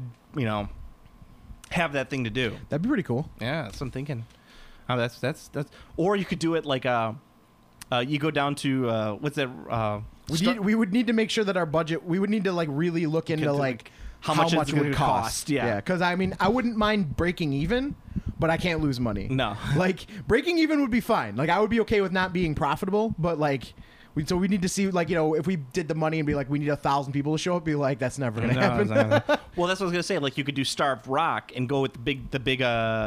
B: have that thing to do.
C: That'd be pretty cool.
B: Yeah, that's what I'm thinking. Oh, that's. Or you could do it like you go down to what's that?
C: We would need to make sure that our budget. We would need to like really look into like
B: how much
C: it would cost.
B: Yeah,
C: because I mean, I wouldn't mind breaking even, but I can't lose money.
B: No,
C: like breaking even would be fine. Like I would be okay with not being profitable, but like. So we need to see, like, if we did the money and be like, we need 1,000 people to show up, be like, that's never going to happen.
B: Well, that's what I was going to say. Like, you could do Starved Rock and go with the big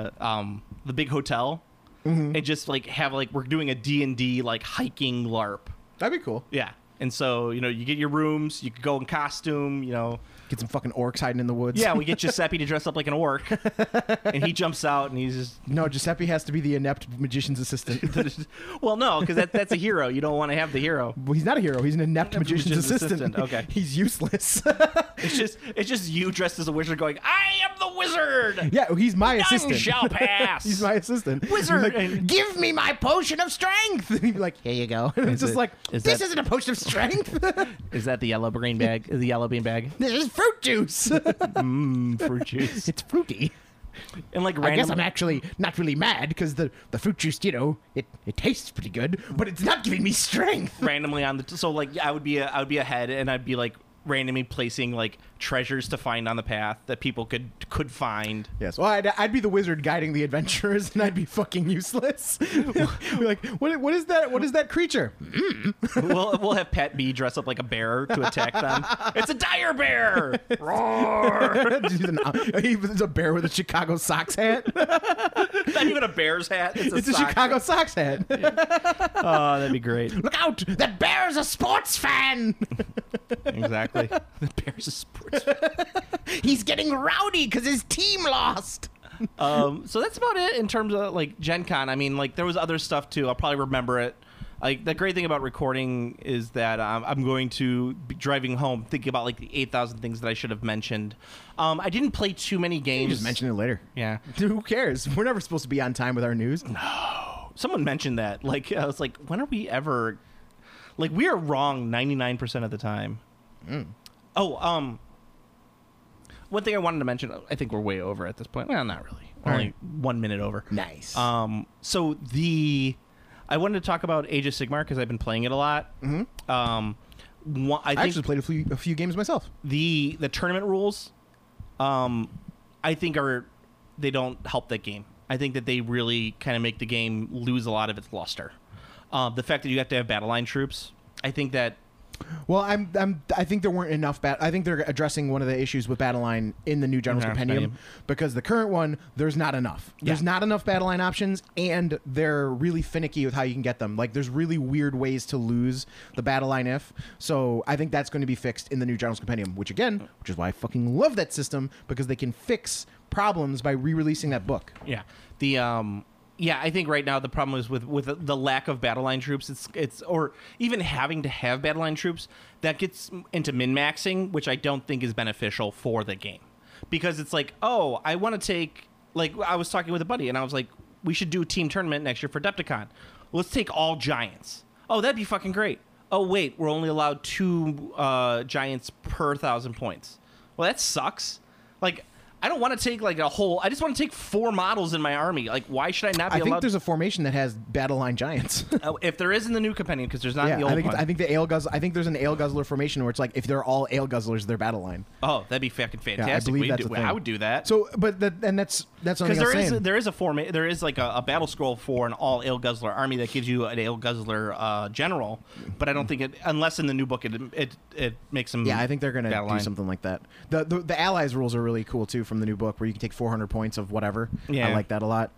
B: hotel, and just like have like we're doing a D&D like hiking LARP.
C: That'd be cool.
B: Yeah, and so you get your rooms. You could go in costume.
C: Get some fucking orcs hiding in the woods.
B: Yeah, we get Giuseppe to dress up like an orc, and he jumps out, and he's just...
C: No, Giuseppe has to be the inept magician's assistant.
B: Well, no, because that's a hero. You don't want to have the hero.
C: Well, he's not a hero. He's an inept magician's assistant.
B: Okay.
C: He's useless.
B: It's just you dressed as a wizard going, I am the wizard!
C: Yeah, he's my
B: None
C: assistant.
B: shall pass!
C: He's my assistant.
B: Wizard!
C: Like, give me my potion of strength! And he'd be like, here you go. And it's just like, this isn't a potion of strength.
B: Is that the yellow bean bag? The yellow bean bag?
C: This is fruit juice.
B: Fruit juice.
C: It's fruity.
B: And like
C: I guess I'm actually not really mad because the fruit juice, it tastes pretty good, but it's not giving me strength.
B: Randomly on the so like I would be ahead, and I'd be like randomly placing like treasures to find on the path that people could find.
C: Yes. Well, I'd be the wizard guiding the adventurers, and I'd be fucking useless. Be like, what is that? What is that creature?
B: We'll have Pat B dress up like a bear to attack them. It's a dire bear. Roar!
C: He's a bear with a Chicago Sox hat.
B: Not even a bear's hat. It's
C: a Chicago Sox hat.
B: Oh, that'd be great.
C: Look out! That bear's a sports fan.
B: Exactly. The bear's a sports fan.
C: He's getting rowdy because his team lost.
B: So that's about it in terms of like Gen Con. I mean, like there was other stuff too. I'll probably remember it. Like the great thing about recording is that I'm going to be driving home thinking about like the 8,000 things that I should have mentioned. I didn't play too many games.
C: You just mention it later.
B: Yeah.
C: Dude, who cares? We're never supposed to be on time with our news.
B: No. Someone mentioned that. Like I was like, when are we ever? Like we are wrong 99% of the time. Oh, one thing I wanted to mention. I think we're way over at this point. Well, not really. Only 1 minute over.
C: Nice.
B: So I wanted to talk about Age of Sigmar because I've been playing it a lot.
C: Mm-hmm.
B: I
C: actually played a few games myself.
B: The tournament rules, I think they don't help that game. I think that they really kind of make the game lose a lot of its luster. The fact that you have to have battle line troops, I think that.
C: Well, I think there weren't enough. I think they're addressing one of the issues with Battleline in the new General's Compendium because the current one there's not enough. Yeah. There's not enough Battleline options, and they're really finicky with how you can get them. Like there's really weird ways to lose the Battleline if. So I think that's going to be fixed in the new General's Compendium, which is why I fucking love that system because they can fix problems by re-releasing that book.
B: Yeah. Yeah, I think right now the problem is with the lack of battle line troops. It's or even having to have battle line troops that gets into min-maxing, which I don't think is beneficial for the game, because it's like, oh, I want to take, like I was talking with a buddy and I was like, we should do a team tournament next year for Adepticon. Let's take all giants. Oh, that'd be fucking great. Oh wait, we're only allowed 2 giants per 1,000 points. Well, that sucks. Like I don't want to take like a whole. I just want to take 4 models in my army. Like, why should I not be
C: I think
B: allowed?
C: there's a formation that has battle line giants.
B: If there is in the new compendium, because there's not in the old one.
C: I think the ale guzzler. I think there's an ale guzzler formation where it's like if they're all ale guzzlers, they're battle line.
B: Oh, that'd be fucking fantastic.
C: Yeah, I believe that's a thing.
B: I would do that.
C: So, but that's something
B: Because
C: I'm
B: there is like a battle scroll for an all ale guzzler army that gives you an ale guzzler general, but I don't think it unless in the new book it makes them.
C: Yeah, I think they're gonna
B: battle
C: do
B: line.
C: something like that. The allies rules are really cool too from the new book, where you can take 400 points of whatever.
B: Yeah.
C: I like that a lot.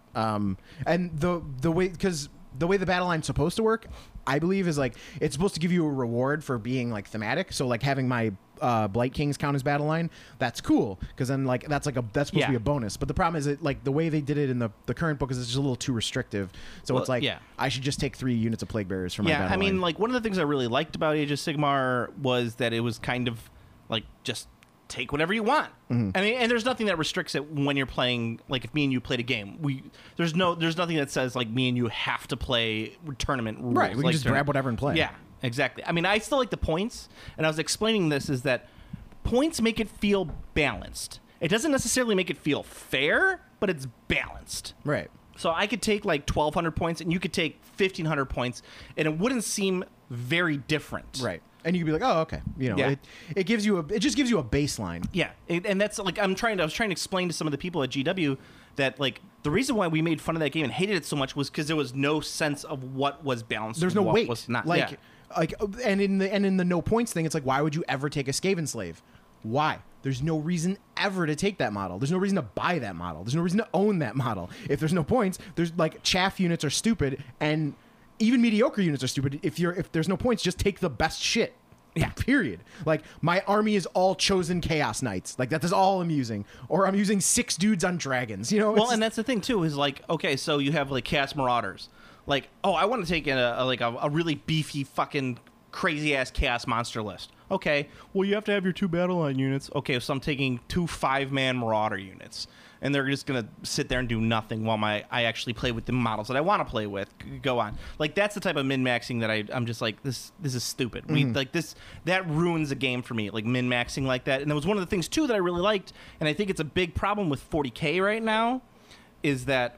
C: And the way the battle line's supposed to work, I believe, is like it's supposed to give you a reward for being like thematic. So like having my Blight Kings count as battle line, that's cool because then like that's supposed to be a bonus. But the problem is that like the way they did it in the current book is it's just a little too restrictive. So it's like I should just take 3 units of Plague Bearers for my battle line.
B: I mean, like one of the things I really liked about Age of Sigmar was that it was kind of like just take whatever you want.
C: Mm-hmm.
B: I mean, and there's nothing that restricts it when you're playing. Like if me and you played a game, there's nothing that says like me and you have to play tournament rules.
C: Right, we can
B: like
C: just grab whatever and play.
B: Yeah, exactly. I mean, I still like the points, and I was explaining this is that points make it feel balanced. It doesn't necessarily make it feel fair, but it's balanced.
C: Right.
B: So I could take like 1,200 points, and you could take 1,500 points, and it wouldn't seem very different.
C: Right. And you could be like, oh, okay. You know,
B: Yeah.
C: it just gives you a baseline.
B: Yeah, and that's like I was trying to explain to some of the people at GW that like the reason why we made fun of that game and hated it so much was because there was no sense of what was balanced.
C: There's no
B: what
C: weight.
B: was not.
C: Like,
B: Yeah.
C: like, and in the no points thing, it's like, why would you ever take a Skaven slave? Why? There's no reason ever to take that model. There's no reason to buy that model. There's no reason to own that model. If there's no points, there's like chaff units are stupid, and even mediocre units are stupid. If there's no points, just take the best shit. Yeah. Period. Like my army is all chosen Chaos Knights. Like that's all I'm using, or I'm using 6 dudes on dragons. You know.
B: Well, and that's the thing too is like okay, so you have like Chaos Marauders. Like oh, I want to take in a really beefy fucking crazy ass Chaos monster list. Okay, well you have to have your 2 battle line units. Okay, so I'm taking 2 5-man Marauder units. And they're just gonna sit there and do nothing while I actually play with the models that I want to play with. Go on, like that's the type of min maxing that I'm just like this is stupid. We like this that ruins a game for me. Like min maxing like that, and that was one of the things too that I really liked. And I think it's a big problem with 40K right now, is that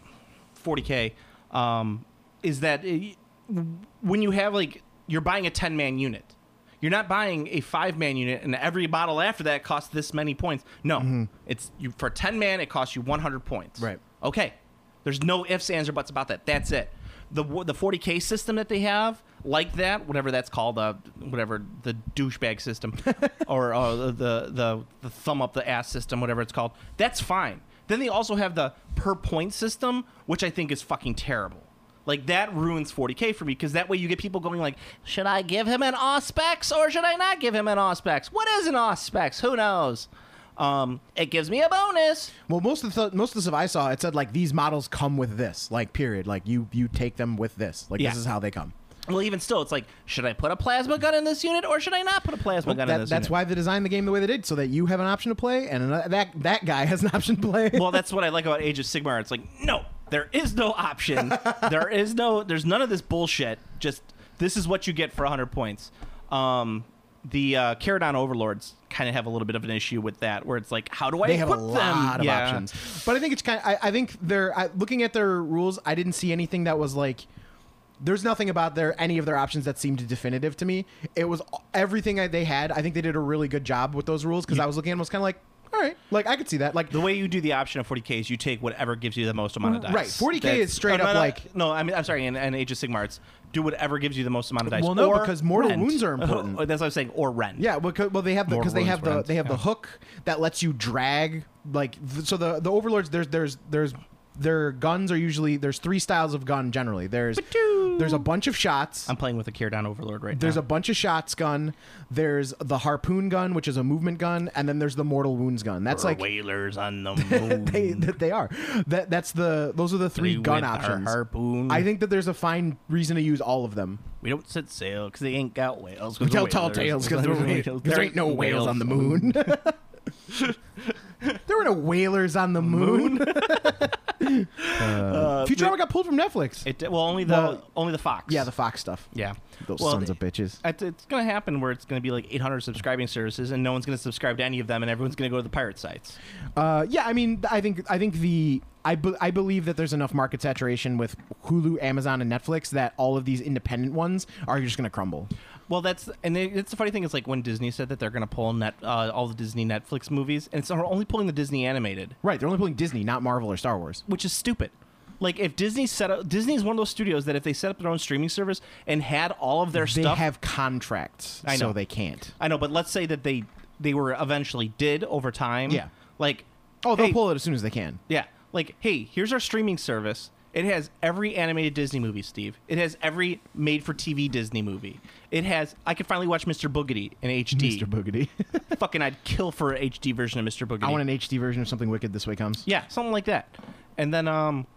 B: 40K is that when you have like you're buying a 10-man unit. You're not buying a 5-man unit, and every model after that costs this many points. No, it's for 10-man. It costs you 100 points.
C: Right.
B: Okay. There's no ifs, ands, or buts about that. That's it. The 40K system that they have, like that, whatever that's called, whatever the douchebag system, or the thumb up the ass system, whatever it's called. That's fine. Then they also have the per point system, which I think is fucking terrible. Like, that ruins 40K for me, because that way you get people going like, should I give him an Auspex or should I not give him an Auspex? What is an Auspex? Who knows? It gives me a bonus.
C: Well, most of the stuff I saw, it said, like, these models come with this, like, period. Like, you take them with this. Like, this is how they come.
B: Well, even still, it's like, should I put a plasma gun in this unit or should I not put a plasma gun in this unit?
C: That's why they designed the game the way they did, so that you have an option to play, and that guy has an option to play.
B: Well, that's what I like about Age of Sigmar. It's like, no. There is no option. There's none of this bullshit. Just this is what you get for 100 points. The Caradon Overlords kind of have a little bit of an issue with that, where it's like, how do I
C: they have a
B: equip
C: lot
B: them?
C: of options. But I think it's kind of, I think they're looking at their rules. I didn't see anything that was like, there's nothing about any of their options that seemed definitive to me. It was everything they had. I think they did a really good job with those rules, because I was looking at them, I was kind of like, all right, like I could see that. Like
B: the way you do the option of 40K is you take whatever gives you the most amount of dice.
C: Right, 40K is straight up like
B: I'm sorry. In Age of Sigmar, it's do whatever gives you the most amount of dice.
C: Well, no,
B: or
C: because mortal
B: rend.
C: wounds are important.
B: That's what I was saying. Or rend.
C: Yeah, they have
B: Mortal
C: they have
B: wounds,
C: the
B: rend.
C: hook that lets you drag so the overlords there's their guns are usually there's 3 styles of gun generally. There's a bunch of shots.
B: I'm playing with a Caradon Overlord right
C: There's
B: now.
C: a bunch of shots gun. There's the harpoon gun, which is a movement gun, and then there's the mortal wounds gun. That's like
B: whalers on the moon.
C: they are. Those are the 3 gun options.
B: Harpoon.
C: I think that there's a fine reason to use all of them.
B: We don't set sail because they ain't got whales.
C: We tell tall tales because there ain't no whales on the moon. There were no whalers on the moon. Future Futurama got pulled from Netflix.
B: Only the Fox.
C: Yeah, the Fox stuff.
B: Yeah.
C: Those sons of bitches.
B: It's going to happen where it's going to be like 800 subscribing services, and no one's going to subscribe to any of them, and everyone's going to go to the pirate sites.
C: Yeah, I mean, I believe that there's enough market saturation with Hulu, Amazon, and Netflix that all of these independent ones are just going to crumble.
B: Well, it's the funny thing is like when Disney said that they're going to pull all the Disney Netflix movies, and it's only pulling the Disney animated.
C: Right, they're only pulling Disney, not Marvel or Star Wars.
B: Which is stupid. Like if Disney's one of those studios that if they set up their own streaming service and had all of their stuff,
C: they have contracts, so they can't.
B: I know, but let's say that they were eventually did over time.
C: Yeah.
B: Like,
C: they'll pull it as soon as they can.
B: Yeah. Like, hey, here's our streaming service. It has every animated Disney movie, Steve. It has every made-for-TV Disney movie. I could finally watch Mr. Boogedy in HD.
C: Mr. Boogedy.
B: Fucking, I'd kill for an HD version of Mr. Boogedy.
C: I want an HD version of Something Wicked This Way Comes.
B: Yeah, something like that. And then,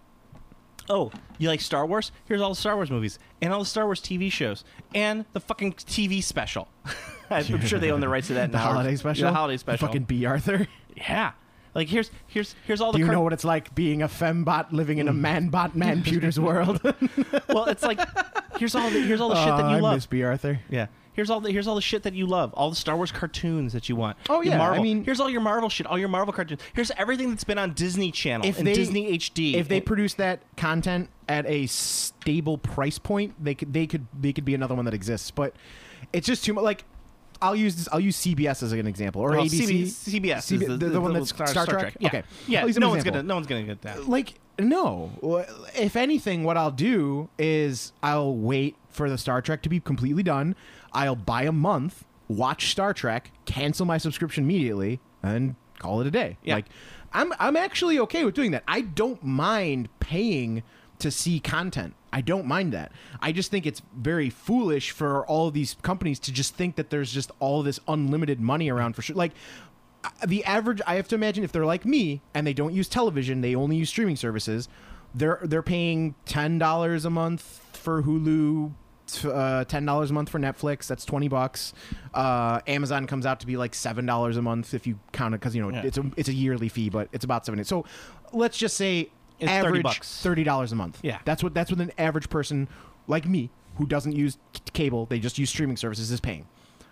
B: oh, you like Star Wars? Here's all the Star Wars movies and all the Star Wars TV shows and the fucking TV special. I'm sure they own the rights to that now.
C: Holiday special?
B: The holiday special.
C: Fucking B. Arthur.
B: Yeah. Like here's all the.
C: Do you know what it's like being a fembot living in a manbot man-pewter's world?
B: Well, it's like here's all the shit that you
C: I
B: love.
C: miss B. Arthur.
B: Yeah. Here's all the shit that you love. All the Star Wars cartoons that you want.
C: Oh yeah,
B: Marvel.
C: I mean,
B: here's all your Marvel shit. All your Marvel cartoons. Here's everything that's been on Disney Channel and Disney HD.
C: If they produce that content at a stable price point, they could be another one that exists. But it's just too much. Like I'll use CBS as an example, or ABC.
B: CBS is
C: the one that's Star Trek.
B: Yeah.
C: Okay,
B: yeah. No one's gonna get that.
C: Like no. If anything, what I'll do is I'll wait for the Star Trek to be completely done. I'll buy a month, watch Star Trek, cancel my subscription immediately, and call it a day.
B: Yeah.
C: Like I'm actually okay with doing that. I don't mind paying to see content. I don't mind that. I just think it's very foolish for all of these companies to just think that there's just all this unlimited money around for sure. Like the average, I have to imagine if they're like me and they don't use television, they only use streaming services, they're paying $10 a month for Hulu, $10 a month for Netflix. That's $20. Amazon comes out to be like $7 a month if you count it, because it's a yearly fee, but it's about $70. So let's just say
B: it's
C: average
B: $30
C: a month.
B: Yeah,
C: that's what an average person like me who doesn't use cable, they just use streaming services, is paying.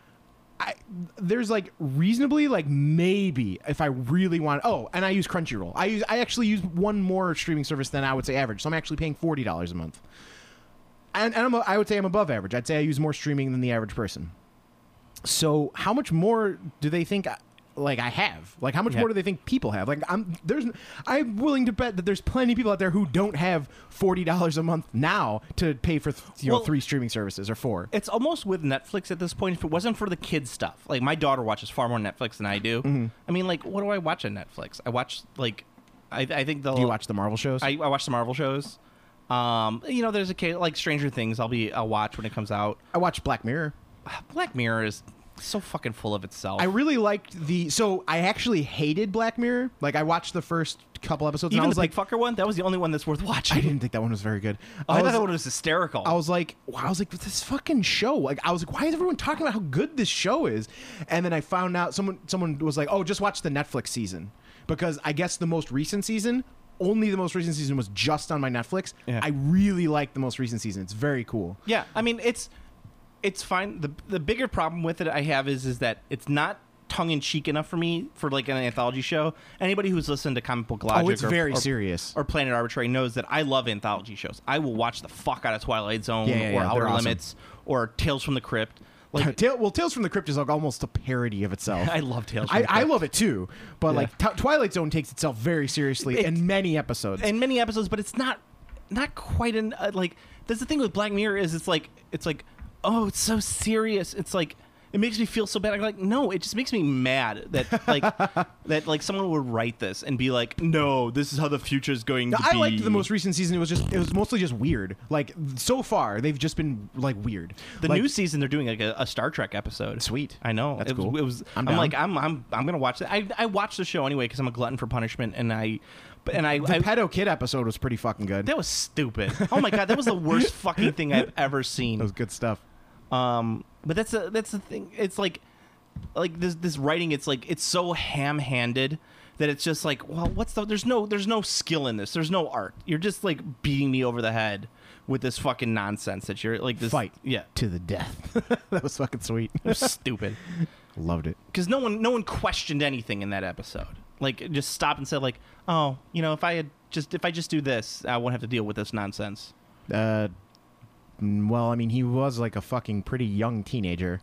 C: There's like reasonably, like maybe if I really want. Oh, and I use Crunchyroll. I actually use one more streaming service than I would say average. So I'm actually paying $40 a month. And I would say I'm above average. I'd say I use more streaming than the average person. So how much more do they think like I have? Like how much more do they think people have? Like I'm willing to bet that there's plenty of people out there who don't have $40 a month now to pay for 3 streaming services or 4.
B: It's almost with Netflix at this point. If it wasn't for the kids stuff, like my daughter watches far more Netflix than I do. Mm-hmm. I mean, like what do I watch on Netflix? I watch like I think do
C: you watch the Marvel shows?
B: I watch the Marvel shows. There's like Stranger Things. I'll watch when it comes out.
C: I watch Black Mirror.
B: Black Mirror is so fucking full of itself.
C: I really liked so I actually hated Black Mirror. Like I watched the first couple episodes.
B: Even
C: and I was
B: the
C: like,
B: big fucker one. That was the only one that's worth watching.
C: I didn't think that one was very good.
B: I thought that one was hysterical.
C: I was like, this fucking show. Like I was like, why is everyone talking about how good this show is? And then I found out someone was like, oh, just watch the Netflix season, because I guess the most recent season. Only the most recent season was just on my Netflix. Yeah. I really like the most recent season. It's very cool.
B: Yeah, I mean it's fine. The bigger problem with it I have is that it's not tongue in cheek enough for me for like an anthology show. Anybody who's listened to Comic Book Logic,
C: it's very serious,
B: or Planet Arbitrary knows that I love anthology shows. I will watch the fuck out of Twilight Zone or Outer Limits or Tales from the Crypt. Like,
C: Tales from the Crypt is like almost a parody of itself.
B: I love Tales from the Crypt.
C: I love it too, but like Twilight Zone takes itself very seriously in many episodes.
B: But it's not quite like. That's the thing with Black Mirror is it's like oh, it's so serious. It's like it makes me feel so bad. I'm like, no, it just makes me mad that like someone would write this and be like, no, this is how the future is going to be.
C: I liked the most recent season. It was mostly just weird. Like so far, they've just been like weird.
B: The new season, they're doing like a Star Trek episode.
C: Sweet,
B: I know.
C: That's cool.
B: I'm like, I'm gonna watch it. I watch the show anyway because I'm a glutton for punishment, and the
C: Pedo Kid episode was pretty fucking good.
B: That was stupid. Oh my god, that was the worst fucking thing I've ever seen.
C: That was good stuff.
B: But that's the thing. It's like this writing. It's like it's so ham-handed that it's just like, well, there's no skill in this. There's no art. You're just like beating me over the head with this fucking nonsense that you're like this
C: Fight.
B: Yeah.
C: To the death. That was fucking sweet.
B: It was stupid.
C: Loved it.
B: Because no one questioned anything in that episode. Like, just stopped and said, like, oh, you know, if I just do this, I won't have to deal with this nonsense.
C: Well, I mean, he was like a fucking pretty young teenager.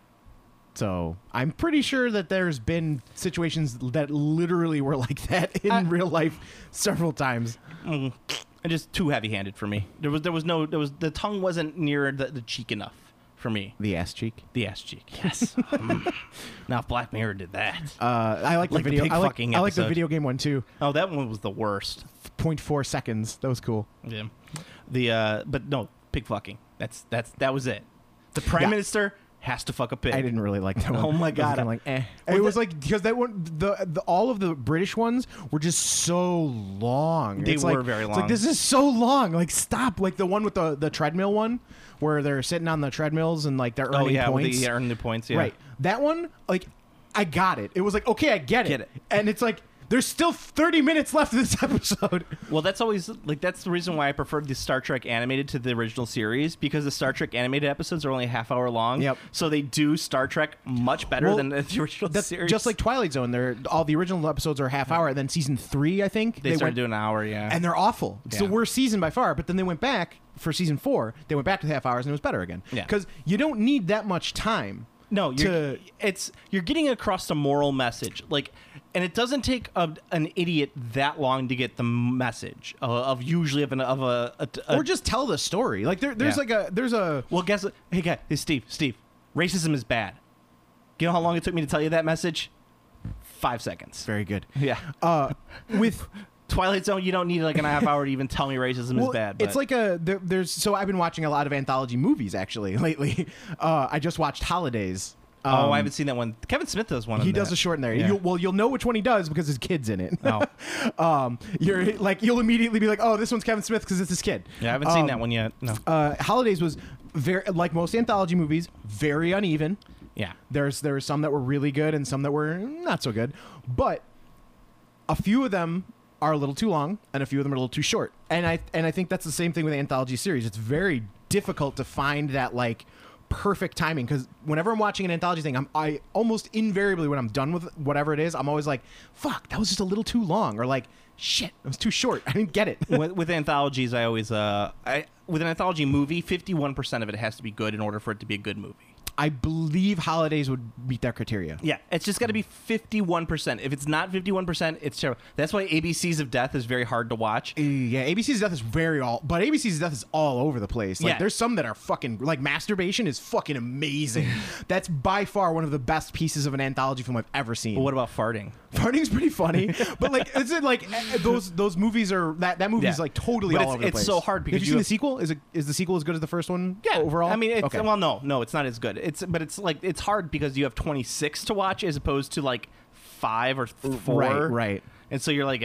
C: So I'm pretty sure that there's been situations that literally were like that in real life several times.
B: And just too heavy-handed for me. The tongue wasn't near the cheek enough for me.
C: The ass cheek.
B: The ass cheek, yes. Now if Black Mirror did that.
C: I like the video.
B: pig
C: I like
B: fucking
C: the
B: episode.
C: video game one too.
B: Oh, that one was the worst.
C: 0.4 seconds. That was cool.
B: Yeah. But no, pig fucking. That was it. The Prime Minister has to fuck a pig.
C: I didn't really like that one.
B: Oh my God.
C: I was kinda like, eh. It was like because that one, all of the British ones were just so long.
B: They
C: It's
B: were
C: like,
B: very
C: It's like
B: long.
C: this is so long. Like stop. Like the one with the treadmill one, where they're sitting on the treadmills and like they're earning
B: Oh yeah,
C: points.
B: they earn the points. Yeah.
C: Right. That one, like, I got it. It was like, okay, I get it. And it's like, there's still 30 minutes left of this episode.
B: Well, that's always like that's the reason why I preferred the Star Trek animated to the original series, because the Star Trek animated episodes are only a half hour long.
C: Yep.
B: So they do Star Trek much better
C: Well,
B: than the original
C: That's
B: series.
C: just like Twilight Zone. All the original episodes are a half hour, and then season 3, I think
B: they started
C: went,
B: doing an hour. Yeah.
C: and they're awful. It's the
B: Yeah.
C: worst season by far. But then they went back for season 4. They went back to the half hours, and it was better again.
B: Yeah.
C: Because you don't need that much time.
B: No, you're getting across a moral message, like, and it doesn't take an idiot that long to get the message of a
C: Or just tell the story. Like there's
B: Yeah.
C: there's a
B: Well, guess what? Hey, guy, hey, Steve, racism is bad. You know how long it took me to tell you that message? 5 seconds.
C: very good.
B: Yeah.
C: With
B: Twilight Zone, you don't need like a half hour to even tell me racism is bad.
C: It's like there's so I've been watching a lot of anthology movies actually lately. I just watched Holidays.
B: I haven't seen that one. Kevin Smith does one.
C: He
B: of
C: does
B: that.
C: a short in there.
B: Yeah.
C: You'll know which one he does because his kid's in it.
B: Oh.
C: You'll immediately be like, oh, this one's Kevin Smith because it's his kid.
B: Yeah, I haven't seen that one yet. No.
C: Holidays was very like most anthology movies, very uneven.
B: Yeah.
C: There were some that were really good and some that were not so good, but a few of them are a little too long and a few of them are a little too short. And I think that's the same thing with the anthology series. It's very difficult to find that like perfect timing, because whenever I'm watching an anthology thing, I almost invariably, when I'm done with whatever it is, I'm always like, fuck, that was just a little too long, or like, shit, it was too short. I didn't get it.
B: with anthologies, I always with an anthology movie, 51% of it has to be good in order for it to be a good movie.
C: I believe Holidays would meet that criteria.
B: Yeah, it's just got to be 51%. If it's not 51%, it's terrible. That's why ABCs of Death is very hard to watch.
C: Yeah, ABC's Death is but ABC's Death is all over the place. Like,
B: Yeah.
C: there's some that are fucking, like, Masturbation is fucking amazing. That's by far one of the best pieces of an anthology film I've ever seen.
B: But what about farting?
C: Farting's pretty funny, but like, is it like those movies are that movie is
B: Yeah.
C: like totally
B: But
C: all over the place.
B: it's so hard because
C: have you seen the sequel? Is the sequel as good as the first one?
B: Yeah,
C: overall.
B: I mean, it's,
C: okay.
B: well, no, it's not as good. It's like it's hard because you have 26 to watch as opposed to like 5 or 4.
C: Right.
B: And so you're like,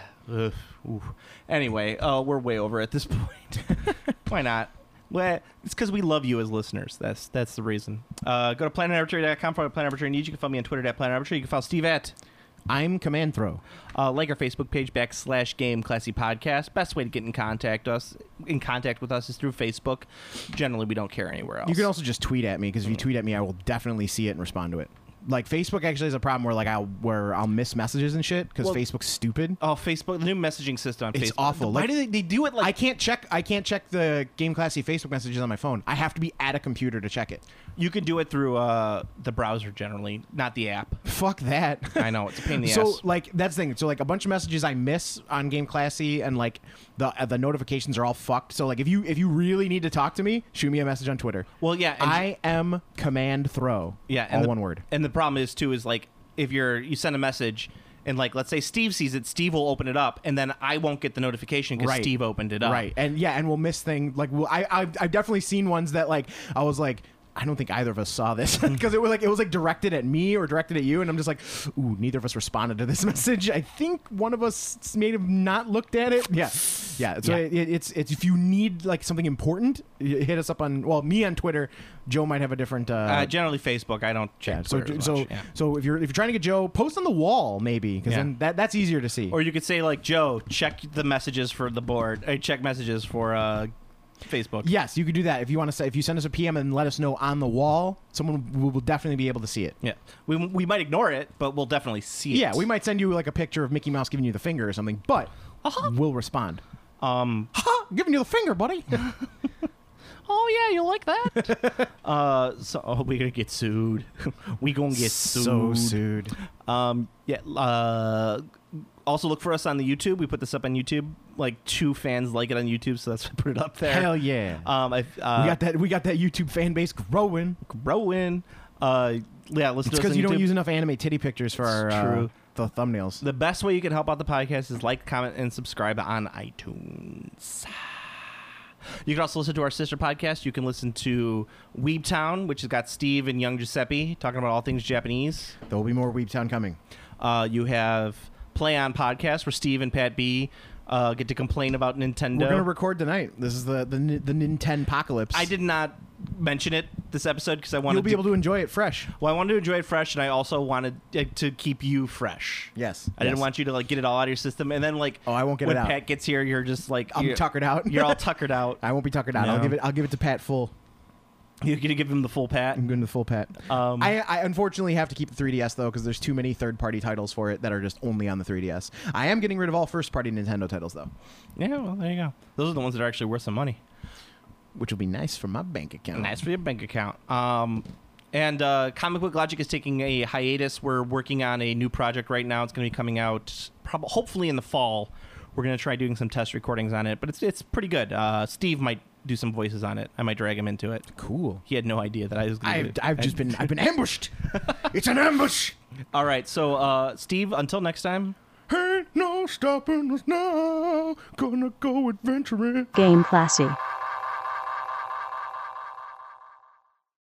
B: ooh. Anyway, we're way over at this point. Why not? Well, it's because we love you as listeners. That's the reason. Go to planetarbitrary.com for Planet Arbitrary News. You can follow me on Twitter at Planet Arbitrary. You can follow Steve at
C: I'm Command Throw.
B: like our Facebook page /Game Classy Podcast. Best way to get in contact with us is through Facebook. Generally, we don't care anywhere else.
C: You can also just tweet at me, because if you tweet at me, I will definitely see it and respond to it. Like, Facebook actually has a problem where like I'll miss messages and shit because Facebook's stupid.
B: Oh, Facebook, the new messaging system on
C: It's
B: Facebook.
C: awful.
B: Why
C: Like,
B: do they do it like
C: I can't check the Game Classy Facebook messages on my phone. I have to be at a computer to check it.
B: you can do it through the browser generally, not the app.
C: Fuck that.
B: I know, it's a pain in the
C: So
B: ass.
C: like that's the thing. So like a bunch of messages I miss on Game Classy, and like the notifications are all fucked. So like if you really need to talk to me, shoot me a message on Twitter.
B: Well, yeah, and
C: I am Command Throw.
B: yeah,
C: all
B: and
C: one word.
B: And the problem is too is like if you send a message and like let's say Steve sees it, Steve will open it up, and then I won't get the notification because
C: Right.
B: Steve opened it up.
C: Right, and we'll miss things. Like, I've definitely seen ones that like I was like, I don't think either of us saw this because it was like directed at me or directed at you, and I'm just like, ooh, neither of us responded to this message. I think one of us may have not looked at it. Yeah, Yeah, so it's if you need like something important, hit us up on me on Twitter. Joe might have a different.
B: Generally Facebook. I don't check. Twitter as much.
C: So if you're trying to get Joe, post on the wall maybe because then that's easier to see.
B: Or you could say like, Joe, check the messages for the board. Check messages for Facebook.
C: Yes, you could do that if you want to say. If you send us a PM and let us know on the wall, someone will definitely be able to see it.
B: Yeah, we might ignore it, but we'll definitely see it.
C: Yeah, we might send you like a picture of Mickey Mouse giving you the finger or something, but we'll respond. Giving you the finger, buddy.
B: Oh yeah, you like that? We're gonna get sued. We gonna get
C: so sued.
B: Also look for us on the YouTube. We put this up on YouTube. Like 2 fans like it on YouTube, so that's why I put it up there.
C: Hell yeah. We got that YouTube fan base growing.
B: Yeah, listen.
C: It's because you don't use enough anime titty pictures for our the thumbnails.
B: The best way you can help out the podcast is like, comment, and subscribe on iTunes. You can also listen to our sister podcast. You can listen to Weebtown, which has got Steve and young Giuseppe talking about all things Japanese.
C: There will be more Weebtown coming.
B: You have Play On Podcast, where Steve and Pat B get to complain about Nintendo.
C: We're going to record tonight. This is the Nintendo apocalypse.
B: I did not mention it this episode because I wanted
C: You'll be able to enjoy it fresh.
B: Well, I wanted to enjoy it fresh, and I also wanted to keep you fresh.
C: Yes.
B: I didn't want you to like get it all out of your system, and then like
C: I won't get it out.
B: When Pat gets here, you're just like
C: I'm tuckered out.
B: You're all tuckered out.
C: I won't be tuckered out.
B: No.
C: I'll give it to Pat full.
B: You're gonna give him the full pat.
C: I'm going to the full pat. I unfortunately have to keep the 3DS though because there's too many third-party titles for it that are just only on the 3DS. I am getting rid of all first-party Nintendo titles though.
B: Yeah, well there you go. Those are the ones that are actually worth some money,
C: which will be nice for my bank account.
B: Nice for your bank account. And Comic Book Logic is taking a hiatus. We're working on a new project right now. It's going to be coming out hopefully in the fall. We're going to try doing some test recordings on it, but it's pretty good. Steve might do some voices on it. I might drag him into it.
C: Cool.
B: He had no idea that I was going to.
C: I've been ambushed. It's an ambush.
B: All right, so Steve, until next time.
C: Ain't no stopping us now. Gonna go adventuring.
A: Game Classy.